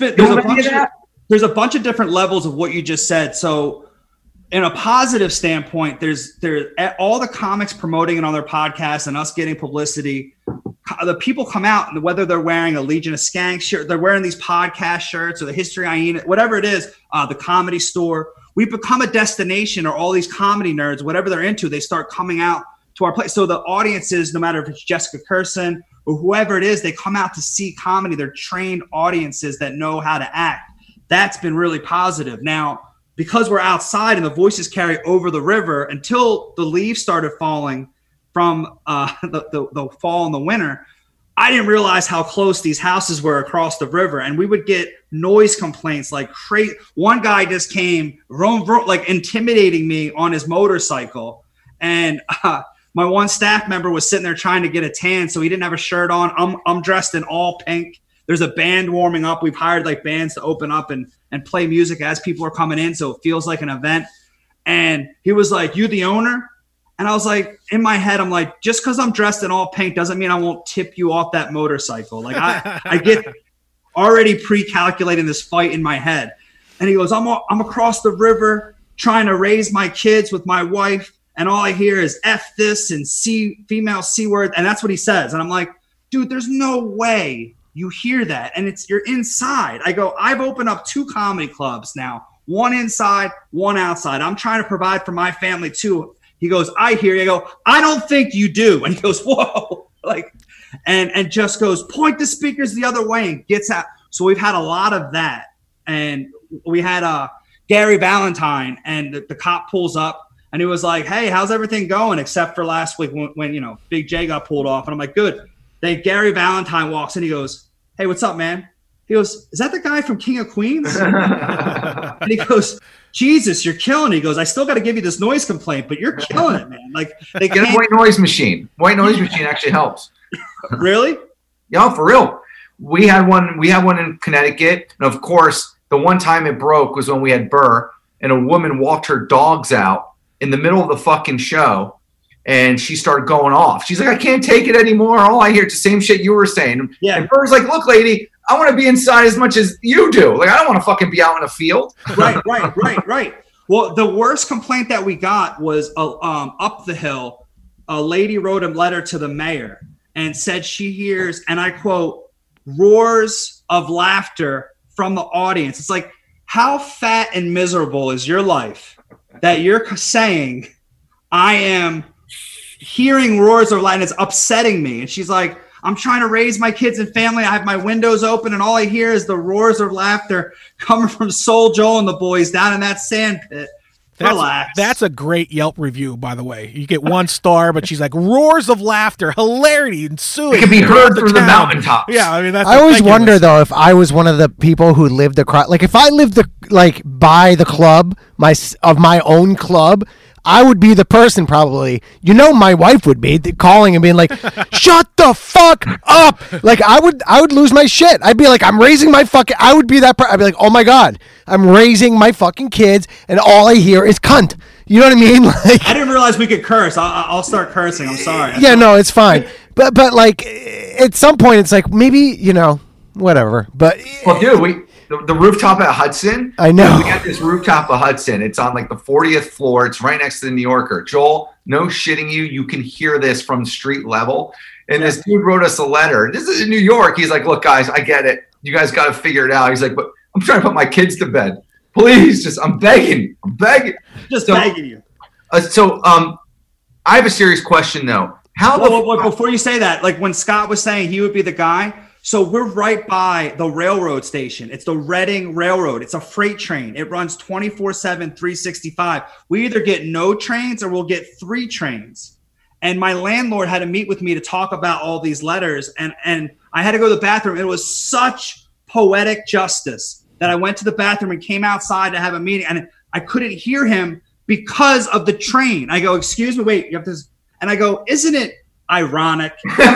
S4: a bunch of different levels of what you just said. So in a positive standpoint, there's all the comics promoting it on their podcasts and us getting publicity. The people come out, and whether they're wearing a Legion of Skanks shirt, they're wearing these podcast shirts or the History Hyena, whatever it is, the Comedy Store. We've become a destination, or all these comedy nerds, whatever they're into, they start coming out to our place. So the audiences, no matter if it's Jessica Kirson or whoever it is, they come out to see comedy. They're trained audiences that know how to act. That's been really positive. Now, because we're outside and the voices carry over the river, until the leaves started falling from the fall and the winter, I didn't realize how close these houses were across the river. And we would get noise complaints like crazy. One guy just came like intimidating me on his motorcycle. And my one staff member was sitting there trying to get a tan, so he didn't have a shirt on. I'm dressed in all pink. There's a band warming up. We've hired like bands to open up and play music as people are coming in, so it feels like an event. And he was like, "You the owner?" And I was like, in my head, I'm like, just because I'm dressed in all pink doesn't mean I won't tip you off that motorcycle. Like I get already pre-calculating this fight in my head. And he goes, I'm across the river trying to raise my kids with my wife, and all I hear is F this and female C word. And that's what he says. And I'm like, dude, there's no way you hear that. And you're inside. I go, I've opened up 2 comedy clubs now, one inside, one outside. I'm trying to provide for my family too. He goes, I hear you. I go, I don't think you do. And he goes, whoa. Like, and just goes, point the speakers the other way and gets out. So we've had a lot of that. And we had Gary Valentine, and the cop pulls up and he was like, hey, how's everything going? Except for last week when you know, Big J got pulled off. And I'm like, good. Then Gary Valentine walks in. He goes, hey, what's up, man? He goes, is that the guy from King of Queens? And he goes, Jesus, you're killing it. He goes, I still got to give you this noise complaint, but you're killing it, man. Like, they
S3: get a white noise machine. White noise machine actually helps.
S4: Really?
S3: Yeah, for real. We had one in Connecticut, and of course, the one time it broke was when we had Burr, and a woman walked her dogs out in the middle of the fucking show, and she started going off. She's like, I can't take it anymore. All I hear is the same shit you were saying. Yeah. And Burr's like, look, lady, I want to be inside as much as you do. Like, I don't want to fucking be out in a field.
S4: Right. Well, the worst complaint that we got was up the hill. A lady wrote a letter to the mayor and said she hears, and I quote, roars of laughter from the audience. It's like, how fat and miserable is your life that you're saying I am hearing roars of laughter and it's upsetting me? And she's like, I'm trying to raise my kids and family. I have my windows open and all I hear is the roars of laughter coming from Soul Joel and the boys down in that sand pit. Relax.
S1: That's a great Yelp review, by the way. You get 1 star, but she's like, roars of laughter, hilarity ensuing.
S3: It can be heard through the mountaintops.
S1: Yeah, I mean, that's
S2: I always wonder, though, if I was one of the people who lived across, like if I lived by the club, of my own club, I would be the person probably, my wife would be calling and being like, shut the fuck up. Like I would lose my shit. I'd be like, I'm raising my fucking, I would be that person. I'd be like, oh my God, I'm raising my fucking kids and all I hear is cunt. You know what I mean? Like,
S4: I didn't realize we could curse. I'll start cursing. I'm sorry.
S2: Yeah, no, it's fine. But like at some point it's like maybe, whatever. But
S3: well, dude, the rooftop at Hudson.
S2: I know.
S3: We got this rooftop at Hudson. It's on like the 40th floor. It's right next to the New Yorker. Joel, no shitting you. You can hear this from street level. And this dude wrote us a letter. This is in New York. He's like, look, guys, I get it. You guys got to figure it out. He's like, but I'm trying to put my kids to bed. Please, I'm begging.
S4: Just begging you.
S3: I have a serious question, though.
S4: Before you say that, like when Scott was saying he would be the guy, so we're right by the railroad station. It's the Reading Railroad. It's a freight train. It runs 24/7, 365. We either get no trains or we'll get 3 trains. And my landlord had to meet with me to talk about all these letters. And I had to go to the bathroom. It was such poetic justice that I went to the bathroom and came outside to have a meeting. And I couldn't hear him because of the train. I go, excuse me, wait, you have to. And I go, isn't it ironic?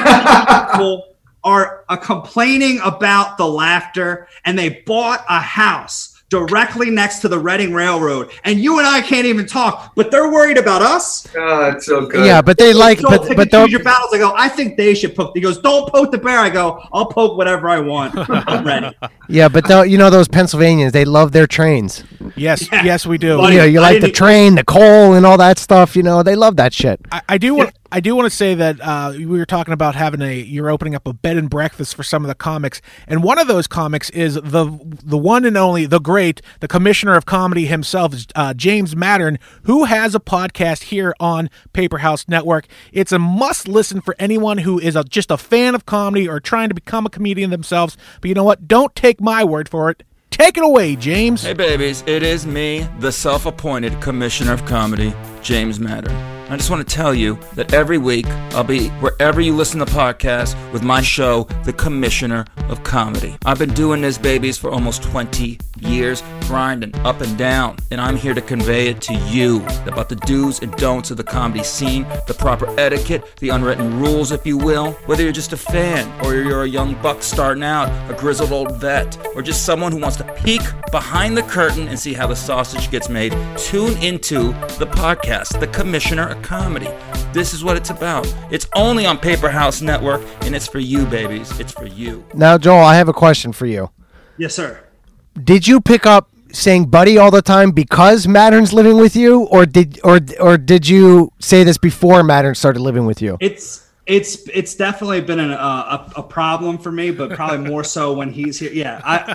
S4: People are complaining about the laughter, and they bought a house directly next to the Reading Railroad, and you and I can't even talk, but they're worried about us.
S3: Oh, that's so good.
S2: Yeah, but they like, but
S4: choose your battles. I go, I think they should poke. He goes, don't poke the bear. I go, I'll poke whatever I want. I'm ready.
S2: Yeah, but those Pennsylvanians, they love their trains.
S1: Yes, we do.
S2: Buddy, you like the train, the coal, and all that stuff. They love that shit.
S1: I do want to say that we were talking about you're opening up a bed and breakfast for some of the comics, and one of those comics is the one and only, the great, the commissioner of comedy himself, James Mattern, who has a podcast here on Paper House Network. It's a must listen for anyone who is just a fan of comedy or trying to become a comedian themselves. But you know what? Don't take my word for it. Take it away, James.
S5: Hey, babies. It is me, the self-appointed commissioner of comedy, James Mattern. I just want to tell you that every week I'll be wherever you listen to podcasts with my show, The Commissioner of Comedy. I've been doing this, babies, for almost 20 years, grinding up and down, and I'm here to convey it to you about the do's and don'ts of the comedy scene, the proper etiquette, the unwritten rules, if you will. Whether you're just a fan, or you're a young buck starting out, a grizzled old vet, or just someone who wants to peek behind the curtain and see how the sausage gets made, tune into the podcast, The Commissioner of Comedy. This is what it's about. It's only on Paper House Network, and it's for you, babies. It's for you.
S2: Now, Joel, I have a question for you.
S4: Yes, sir.
S2: Did you pick up saying buddy all the time because Mattern's living with you, or did you say this before Mattern started living with you?
S4: It's definitely been a problem for me, but probably more so when he's here. Yeah,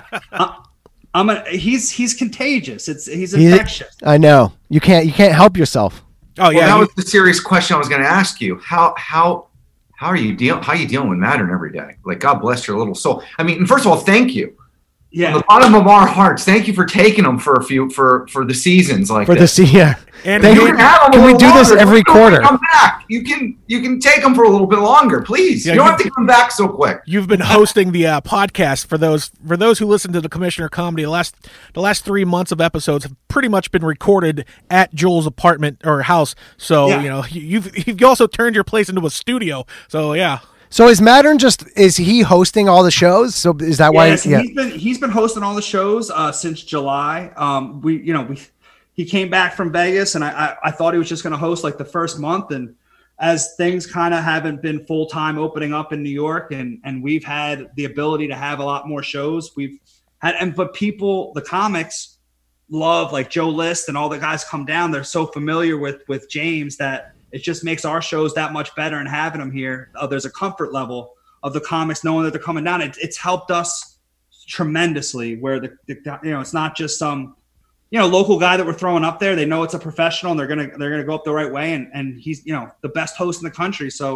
S4: he's contagious. He's infectious.
S2: I know. You can't help yourself.
S1: Oh yeah,
S3: that was the serious question I was going to ask you. How are you dealing with Mattern every day? Like, God bless your little soul. I mean, first of all, thank you.
S4: Yeah.
S3: From the bottom of our hearts, thank you for taking them for the seasons like this.
S2: Yeah.
S1: And
S2: can we do this every quarter?
S3: Come back. You can take them for a little bit longer, please.
S1: Yeah,
S3: you don't have to come back so quick.
S1: You've been hosting the podcast for those who listen to the Commissioner of Comedy. The last 3 months of episodes have pretty much been recorded at Joel's apartment or house. So you've also turned your place into a studio. So yeah.
S2: So is Mattern is he hosting all the shows? So is that why?
S4: So he's been hosting all the shows since July. He came back from Vegas, and I thought he was just going to host like the first month. And as things kind of haven't been full time opening up in New York, and we've had the ability to have a lot more shows, but people, the comics, love like Joe List and all the guys come down. They're so familiar with James that it just makes our shows that much better, and having them here, there's a comfort level of the comics knowing that they're coming down. It's helped us tremendously. Where it's not just some local guy that we're throwing up there. They know it's a professional, and they're gonna go up the right way. And he's the best host in the country. So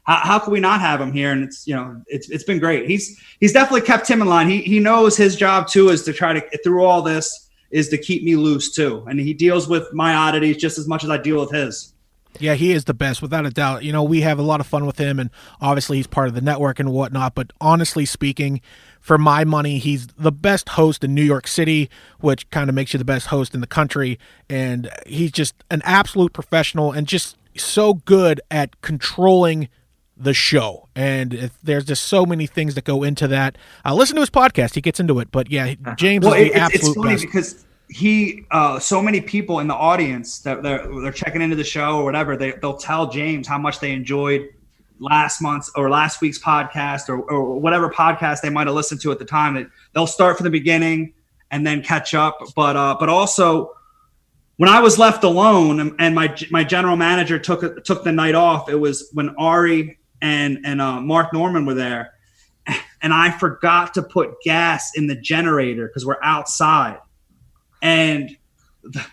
S4: how can we not have him here? And it's been great. He's definitely kept Tim in line. He knows his job too is to try to get through all this, is to keep me loose too. And he deals with my oddities just as much as I deal with his.
S1: Yeah, he is the best, without a doubt. We have a lot of fun with him, and obviously he's part of the network and whatnot, but honestly speaking, for my money, he's the best host in New York City, which kind of makes you the best host in the country, and he's just an absolute professional and just so good at controlling the show. And there's just so many things that go into that. Listen to his podcast. He gets into it, but yeah, James is the absolute
S4: it's funny
S1: best.
S4: Because he so many people in the audience that they're checking into the show or whatever, they'll tell James how much they enjoyed last month's or last week's podcast or whatever podcast they might have listened to at the time. They'll start from the beginning and then catch up. But also when I was left alone and my general manager took the night off, it was when Ari and Mark Norman were there, and I forgot to put gas in the generator because we're outside. And it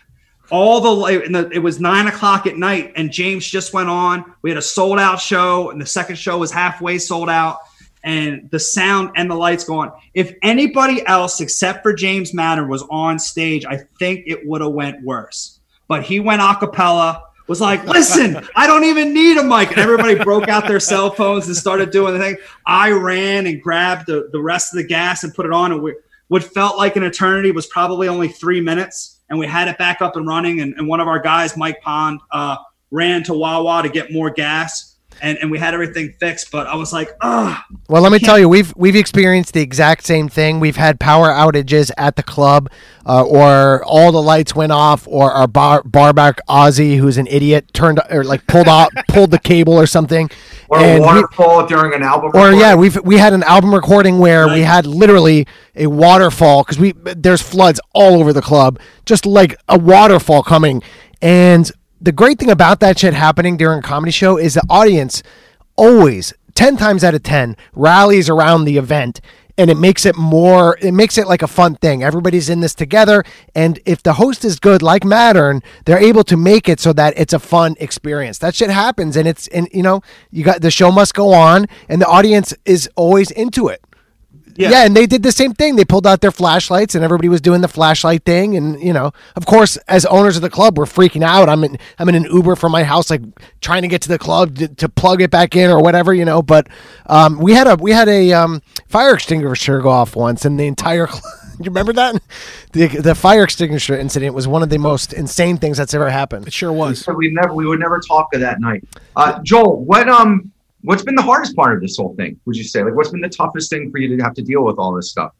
S4: was 9:00 at night, and James just went on. We had a sold out show, and the second show was halfway sold out, and the sound and the lights go on. If anybody else except for James Madden was on stage, I think it would have went worse. But he went a cappella, was like, listen, I don't even need a mic. And everybody broke out their cell phones and started doing the thing. I ran and grabbed the rest of the gas and put it on, and what felt like an eternity was probably only 3 minutes, and we had it back up and running. And one of our guys, Mike Pond, ran to Wawa to get more gas, and we had everything fixed. But I was like, well,
S2: let me tell you, we've experienced the exact same thing. We've had power outages at the club, or all the lights went off, or our barback Ozzy, who's an idiot, pulled the cable or something.
S3: Or a waterfall during an album recording.
S2: Or yeah, we had an album recording where we had literally a waterfall because there's floods all over the club, just like a waterfall coming. And the great thing about that shit happening during a comedy show is the audience always 10 times out of 10 rallies around the event. And it makes it like a fun thing. Everybody's in this together. And if the host is good, like Mattern, they're able to make it so that it's a fun experience. That shit happens. And you got the show must go on, and the audience is always into it. Yeah, and they did the same thing. They pulled out their flashlights, and everybody was doing the flashlight thing. And of course, as owners of the club, we're freaking out. I'm in an Uber from my house, like trying to get to the club to plug it back in or whatever, But we had a fire extinguisher go off once, and the entire club. You remember that? The fire extinguisher incident was one of the most insane things that's ever happened.
S1: It sure was.
S3: So we would never talk to that night. Joel, what's been the hardest part of this whole thing, would you say? Like, what's been the toughest thing for you to have to deal with all this stuff?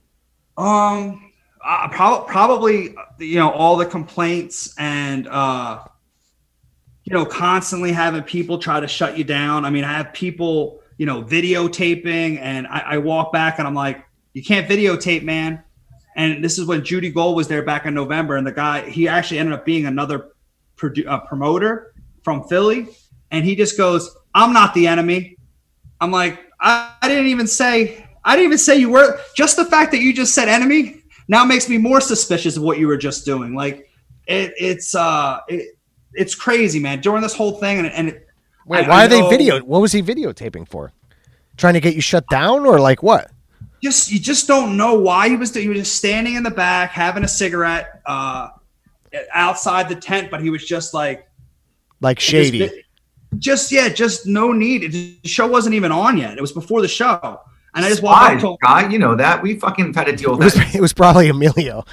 S4: Probably, all the complaints and, constantly having people try to shut you down. I mean, I have people, videotaping, and I walk back and I'm like, you can't videotape, man. And this is when Judy Gold was there back in November, and the guy, he actually ended up being another promoter from Philly. And he just goes, I'm not the enemy. I'm like, I didn't even say you were. Just the fact that you just said enemy now makes me more suspicious of what you were just doing. Like it's crazy, man. During this whole thing,
S2: why are they what was he videotaping for? Trying to get you shut down, or like what?
S4: You just don't know why he was just standing in the back having a cigarette outside the tent, but he was just like
S2: shady.
S4: Just no need. The show wasn't even on yet. It was before the show. And I just walked up to him.
S3: Guy, you know that. We fucking had to deal with that.
S2: It was probably Emilio.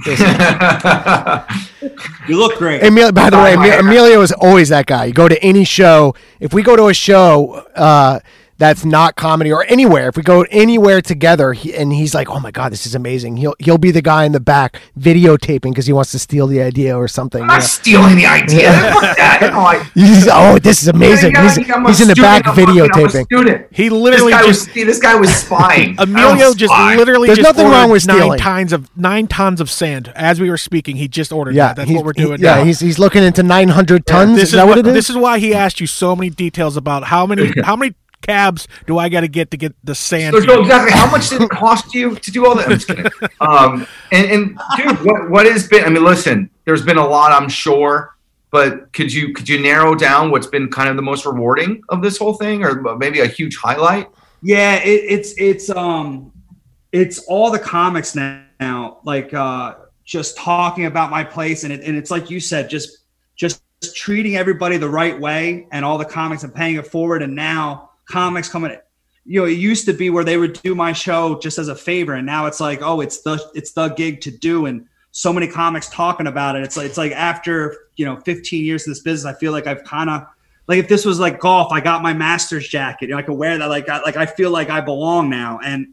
S4: You look great.
S2: By the way, Emilio is always that guy. You go to any show. If we go to a show that's not comedy or anywhere, if we go anywhere together, and he's like, oh my God, this is amazing. He'll be the guy in the back videotaping because he wants to steal the idea or something.
S3: I'm not stealing the idea.
S2: This is amazing. He's in the back videotaping.
S1: He literally
S3: this guy was spying.
S1: Emilio literally
S2: There's nothing wrong with stealing.
S1: 9 tons of sand. As we were speaking, he just ordered that. That's what we're doing now.
S2: Yeah, he's looking into 900 tons. Is that what it is?
S1: This is why he asked you so many details about how many cabs do I got to get the sand?
S3: So exactly, how much did it cost you to do all that? I'm just kidding. And dude, what has been? I mean, listen, there's been a lot, I'm sure, But could you narrow down what's been kind of the most rewarding of this whole thing, or maybe a huge highlight?
S4: Yeah, it's all the comics now, like just talking about my place, and it's like you said, just treating everybody the right way, and all the comics and paying it forward. And now comics coming, it used to be where they would do my show just as a favor, and now it's like, oh, it's the gig to do, and so many comics talking about it. It's like after 15 years in this business, I feel like I've kind of, like, if this was like golf, I got my Masters jacket. I can wear that. Like I feel like I belong now. And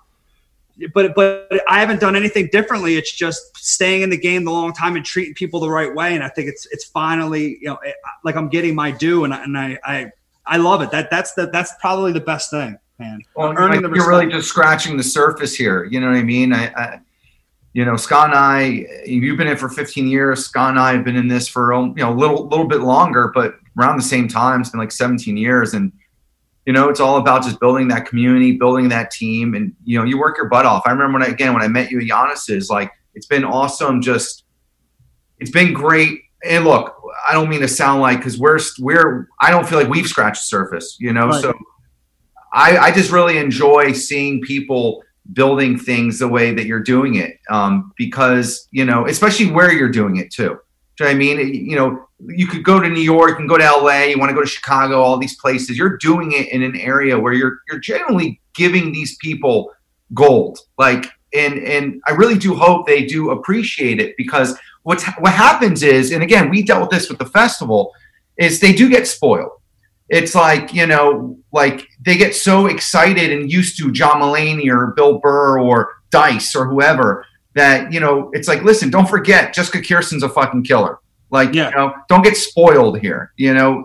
S4: but I haven't done anything differently. It's just staying in the game the long time and treating people the right way. And I think it's finally, like I'm getting my due, and I love it. That's probably the best thing, man.
S3: Well, you're really just scratching the surface here. You know what I mean? Scott and I, you've been in for 15 years. Scott and I have been in this for a little bit longer, but around the same time. It's been like 17 years, and it's all about just building that community, building that team, and you work your butt off. I remember when I met you at Giannis's, like, it's been awesome. It's been great. And look, I don't mean to sound like, because I don't feel like we've scratched the surface, Right. So I just really enjoy seeing people building things the way that you're doing it, because especially where you're doing it too. Do you know what I mean? You could go to New York, you can go to LA, you want to go to Chicago, all these places. You're doing it in an area where you're generally giving these people gold. Like, and I really do hope they do appreciate it, because what happens is, and again, we dealt with this with the festival, is they do get spoiled. It's like, like they get so excited and used to John Mulaney or Bill Burr or Dice or whoever that, it's like, listen, don't forget, Jessica Kirsten's a fucking killer. Like, don't get spoiled here. And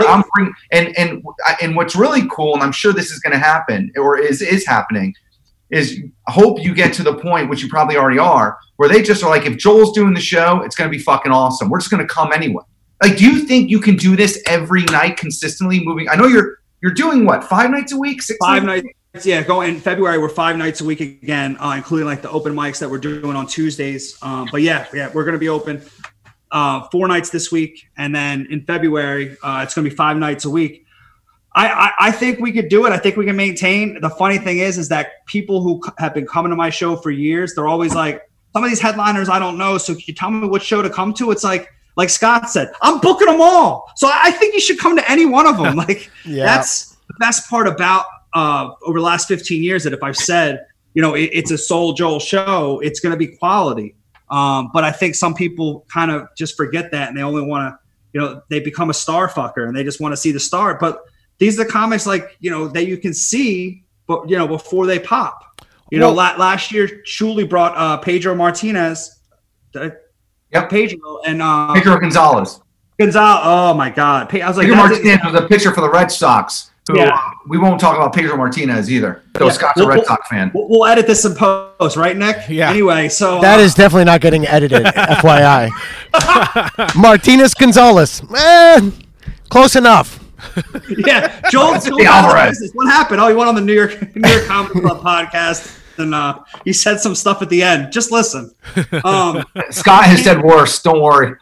S3: what's really cool, and I'm sure this is going to happen, or is happening, is I hope you get to the point, which you probably already are, where they just are like, if Joel's doing the show, it's going to be fucking awesome. We're just going to come anyway. Like, do you think you can do this every night consistently moving? I know you're doing what, 5 nights a week?
S4: 5 nights. Yeah, going in February, we're 5 nights a week again, including like the open mics that we're doing on Tuesdays. But yeah, we're going to be open 4 nights this week. And then in February, it's going to be 5 nights a week. I think we could do it. I think we can maintain. The funny thing is that people who have been coming to my show for years, they're always like, some of these headliners I don't know, so can you tell me what show to come to? It's like Scott said, I'm booking them all. So I think you should come to any one of them. Like, That's the best part about over the last 15 years, that if I've said, it's a Soul Joel show, it's going to be quality. But I think some people kind of just forget that, and they only want to, they become a star fucker and they just want to see the star. But these are the comics, like, that you can see, but, before they pop. Last year, Shuli brought Pedro Martinez.
S3: Yep.
S4: Pedro and
S3: Pedro Gonzalez.
S4: Oh my God! I was like,
S3: Pedro Martinez was a pitcher for the Red Sox. We won't talk about Pedro Martinez either. So Scott's a Red Sox fan.
S4: We'll edit this in post, right, Nick?
S1: Yeah.
S4: Anyway, so
S2: that is definitely not getting edited. FYI. Martinez Gonzalez. Close enough.
S4: Yeah, Joel Alvarez. What happened? Oh, he went on the New York Comedy Club podcast. And he said some stuff at the end. Just listen.
S3: Scott has said worse. Don't worry.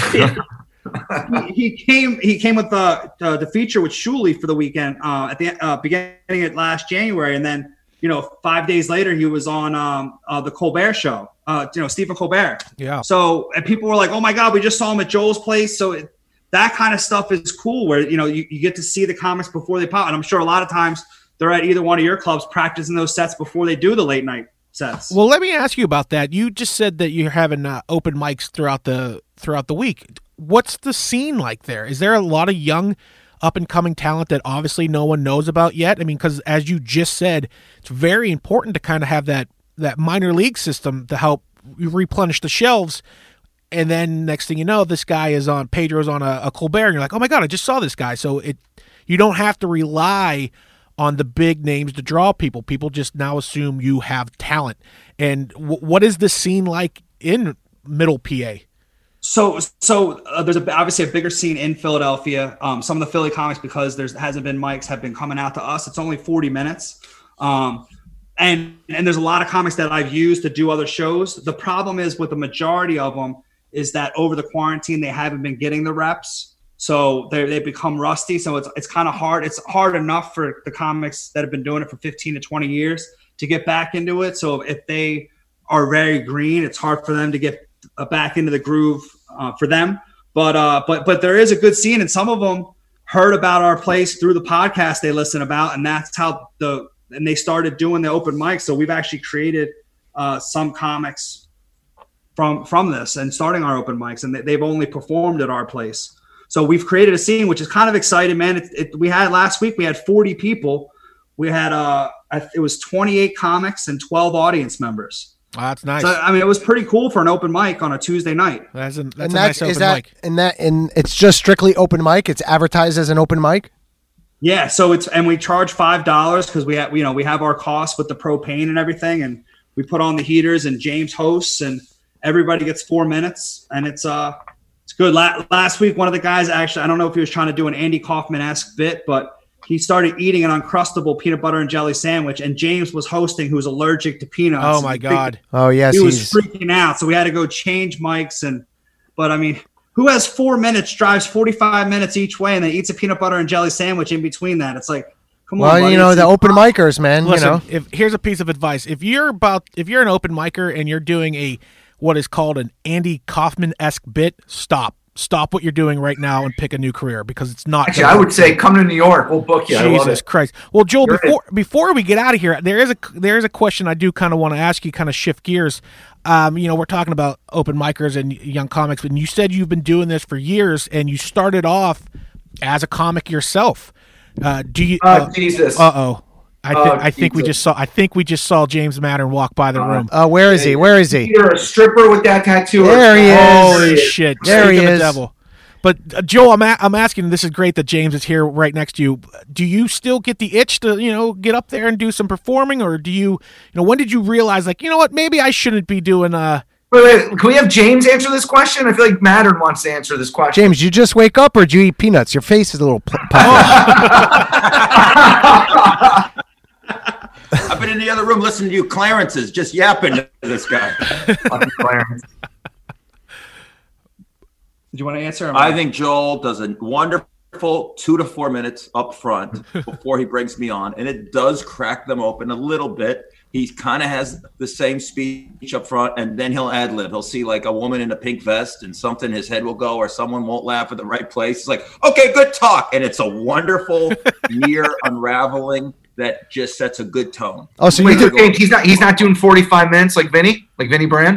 S4: He came with the feature with Shuli for the weekend at the beginning of last January, and then 5 days later he was on the Colbert Show. Stephen Colbert.
S1: Yeah.
S4: So, and people were like, "Oh my God, we just saw him at Joel's place." So that kind of stuff is cool, where you get to see the comics before they pop, and I'm sure a lot of times they're at either one of your clubs practicing those sets before they do the late night sets.
S1: Well, let me ask you about that. You just said that you're having open mics throughout the week. What's the scene like there? Is there a lot of young up and coming talent that obviously no one knows about yet? I mean, because as you just said, it's very important to kind of have that minor league system to help replenish the shelves. And then next thing you know, this guy is on, Pedro's on a Colbert, and you're like, oh my God, I just saw this guy. So you don't have to rely on the big names to draw people. People just now assume you have talent. And what is the scene like in Middle PA?
S4: So there's obviously a bigger scene in Philadelphia. Some of the Philly comics, because there hasn't been mics, have been coming out to us. It's only 40 minutes. And there's a lot of comics that I've used to do other shows. The problem is with the majority of them is that over the quarantine, they haven't been getting the reps. So they become rusty. So it's kind of hard. It's hard enough for the comics that have been doing it for 15 to 20 years to get back into it. So if they are very green, it's hard for them to get back into the groove for them. But there is a good scene, and some of them heard about our place through the podcast they listen about, and that's how and they started doing the open mic. So we've actually created some comics from this and starting our open mics, and they've only performed at our place. So we've created a scene, which is kind of exciting, man. We had last week, we had 40 people. We had it was 28 comics and 12 audience members.
S1: Oh, that's nice.
S4: So, I mean, it was pretty cool for an open mic on a Tuesday night.
S1: That's a nice open mic.
S2: And it's just strictly open mic. It's advertised as an open mic.
S4: Yeah. So we charge $5 because we have our costs with the propane and everything, and we put on the heaters, and James hosts, and everybody gets 4 minutes, and it's good. Last week, one of the guys actually, I don't know if he was trying to do an Andy Kaufman-esque bit, but he started eating an Uncrustable peanut butter and jelly sandwich, and James was hosting, who's allergic to peanuts.
S1: Oh my God!
S2: Oh yes,
S4: he was freaking out. So we had to go change mics, but I mean, who has 4 minutes, drives 45 minutes each way, and then eats a peanut butter and jelly sandwich in between that? It's like, come on.
S2: Well, buddy, the open micers, man.
S1: Listen, here's a piece of advice: if you're an open micer and you're doing what is called an Andy Kaufman-esque bit, Stop what you're doing right now and pick a new career, because it's not.
S3: Actually, I would say come to New York. We'll book you.
S1: Jesus Christ. Well, Joel, before we get out of here, there is a question I do kind of want to ask you, kind of shift gears. We're talking about open micers and young comics, but you said you've been doing this for years, and you started off as a comic yourself.
S3: Jesus.
S1: I think we just saw James Mattern walk by the room.
S2: Where is he?
S3: You're a stripper with that tattoo.
S2: There he is.
S1: Holy shit!
S2: There he is.
S1: The devil. But Joel, I'm asking. This is great that James is here right next to you. Do you still get the itch to get up there and do some performing, or do you when did you realize, like, you know what, maybe I shouldn't be doing
S3: Wait, can we have James answer this question? I feel like Mattern wants to answer this question.
S2: James, you just wake up, or do you eat peanuts? Your face is a little puffy.
S6: I've been in the other room listening to you Clarence's just yapping to this guy.
S3: Fucking Clarence.
S4: Do you want to answer?
S6: I think Joel does a wonderful 2 to 4 minutes up front before he brings me on, and it does crack them open a little bit. He kind of has the same speech up front, and then he'll ad-lib. He'll see like a woman in a pink vest and something, his head will go, or someone won't laugh at the right place. It's like, okay, good talk. And it's a wonderful near unraveling that just sets a good tone.
S2: Oh, so
S3: he's not doing 45 minutes like Vinny Brand?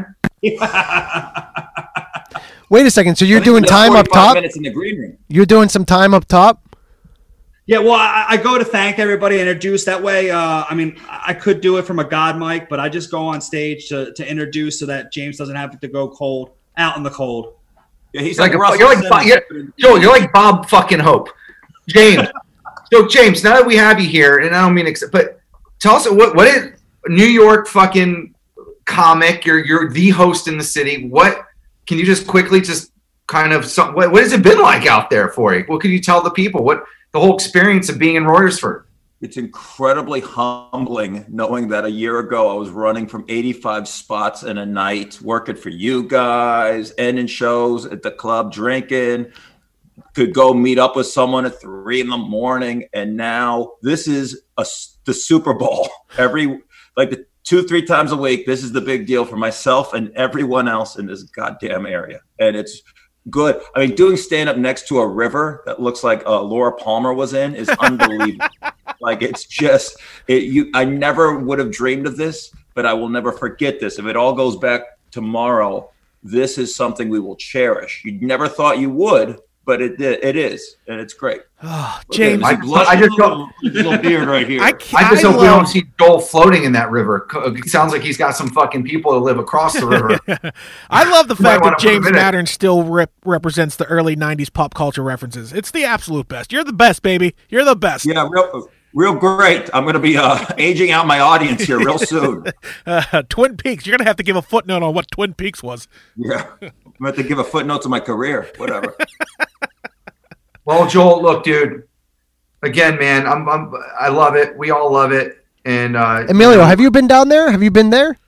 S2: Wait a second. So you're doing time up top?
S6: Minutes in the green room.
S2: You're doing some time up top?
S4: Yeah, well, I go to thank everybody, introduce that way. I could do it from a God mic, but I just go on stage to introduce so that James doesn't have to go out in the cold.
S6: Yeah, he's
S3: you're like Bob fucking Hope. James. So James, now that we have you here, and I don't mean, but tell us what is New York fucking comic? You're the host in the city. What can you just quickly kind of what has it been like out there for you? What can you tell the people? What the whole experience of being in Royersford?
S6: It's incredibly humbling knowing that a year ago I was running from 85 spots in a night, working for you guys, ending shows at the club, drinking. Could go meet up with someone at 3 a.m, and now this is the Super Bowl. The 2-3 times a week, this is the big deal for myself and everyone else in this goddamn area, and it's good. I mean, doing stand up next to a river that looks like Laura Palmer was in is unbelievable. Like, it's just I never would have dreamed of this, but I will never forget this. If it all goes back tomorrow, this is something we will cherish. You never thought you would. But it is, and it's great.
S1: Oh, James,
S3: I just hope
S6: little beard right here.
S3: I just hope we don't see Joel floating in that river. It sounds like he's got some fucking people that live across the river.
S1: I love the fact that James Mattern still represents the early '90s pop culture references. It's the absolute best. You're the best, baby. You're the best.
S6: Yeah, real great. I'm going to be aging out my audience here real soon.
S1: Twin Peaks. You're going to have to give a footnote on what Twin Peaks was.
S6: Yeah, I'm going to have to give a footnote to my career. Whatever.
S3: Well, Joel, look, dude. Again, man, I love it. We all love it. And
S2: Emilio, have you been down there? Have you been there?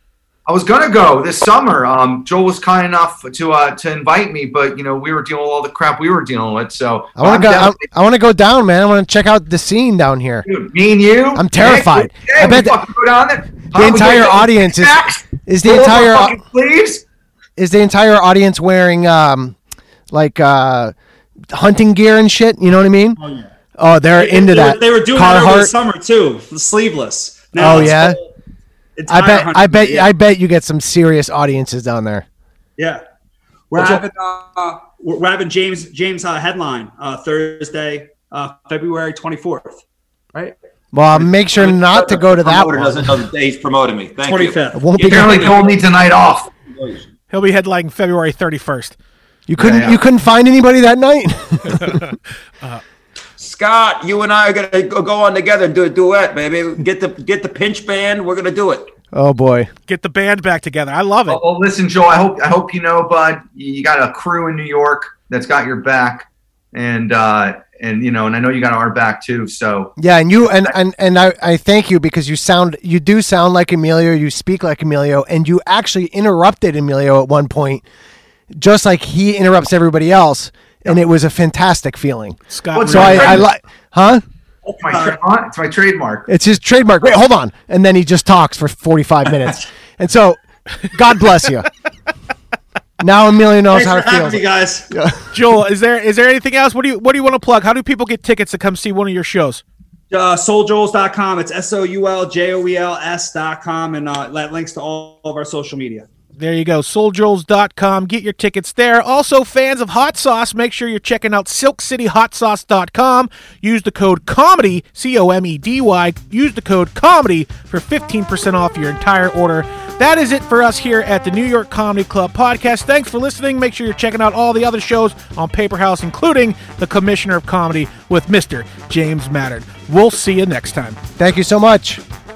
S3: I was gonna go this summer. Joel was kind enough to invite me, but we were dealing with all the crap we were dealing with. So
S2: I want to go. I want to go down, man. I want to check out the scene down here.
S3: Dude, me and you.
S2: I'm terrified.
S3: I bet go down there.
S2: The entire audience is the entire
S3: sleeves.
S2: Is the entire audience wearing hunting gear and shit? You know what I mean?
S4: Oh yeah.
S2: Oh, they're into that.
S4: They were doing that over the summer too, sleeveless. Now
S2: yeah. I bet you get some serious audiences down there.
S4: Yeah, we're having James headline Thursday, February 24th, right?
S2: Well, make sure not to go to that one.
S6: Doesn't know the day he's promoting me. Thank
S4: 25th.
S6: you.
S2: Won't be
S3: apparently Joel needs a night off.
S1: He'll be headlining February 31st.
S2: You couldn't find anybody that night.
S6: Scott, you and I are gonna go on together and do a duet, baby. Get the pinch band. We're gonna do it.
S2: Oh boy,
S1: get the band back together. I love it.
S3: Oh, listen, Joel. I hope you know, bud. You got a crew in New York that's got your back, and I know you got our back too. So
S2: yeah, and I thank you because you do sound like Emilio. You speak like Emilio, and you actually interrupted Emilio at one point, just like he interrupts everybody else. And it was a fantastic feeling.
S1: Scott,
S2: so I like, huh?
S3: It's my trademark.
S2: It's his trademark. Wait, hold on. And then he just talks for 45 minutes. And so, God bless you. Now Emilio knows how it feels.
S4: You guys.
S1: Joel, is there anything else? What do you want to plug? How do people get tickets to come see one of your shows?
S4: Souljoels.com. It's SOULJOELS.com, and that links to all of our social media.
S1: There you go, souljoels.com. Get your tickets there. Also, fans of hot sauce, make sure you're checking out silkcityhotsauce.com. Use the code COMEDY, COMEDY. Use the code COMEDY for 15% off your entire order. That is it for us here at the New York Comedy Club podcast. Thanks for listening. Make sure you're checking out all the other shows on Paper House, including The Commissioner of Comedy with Mr. James Mattern. We'll see you next time.
S2: Thank you so much.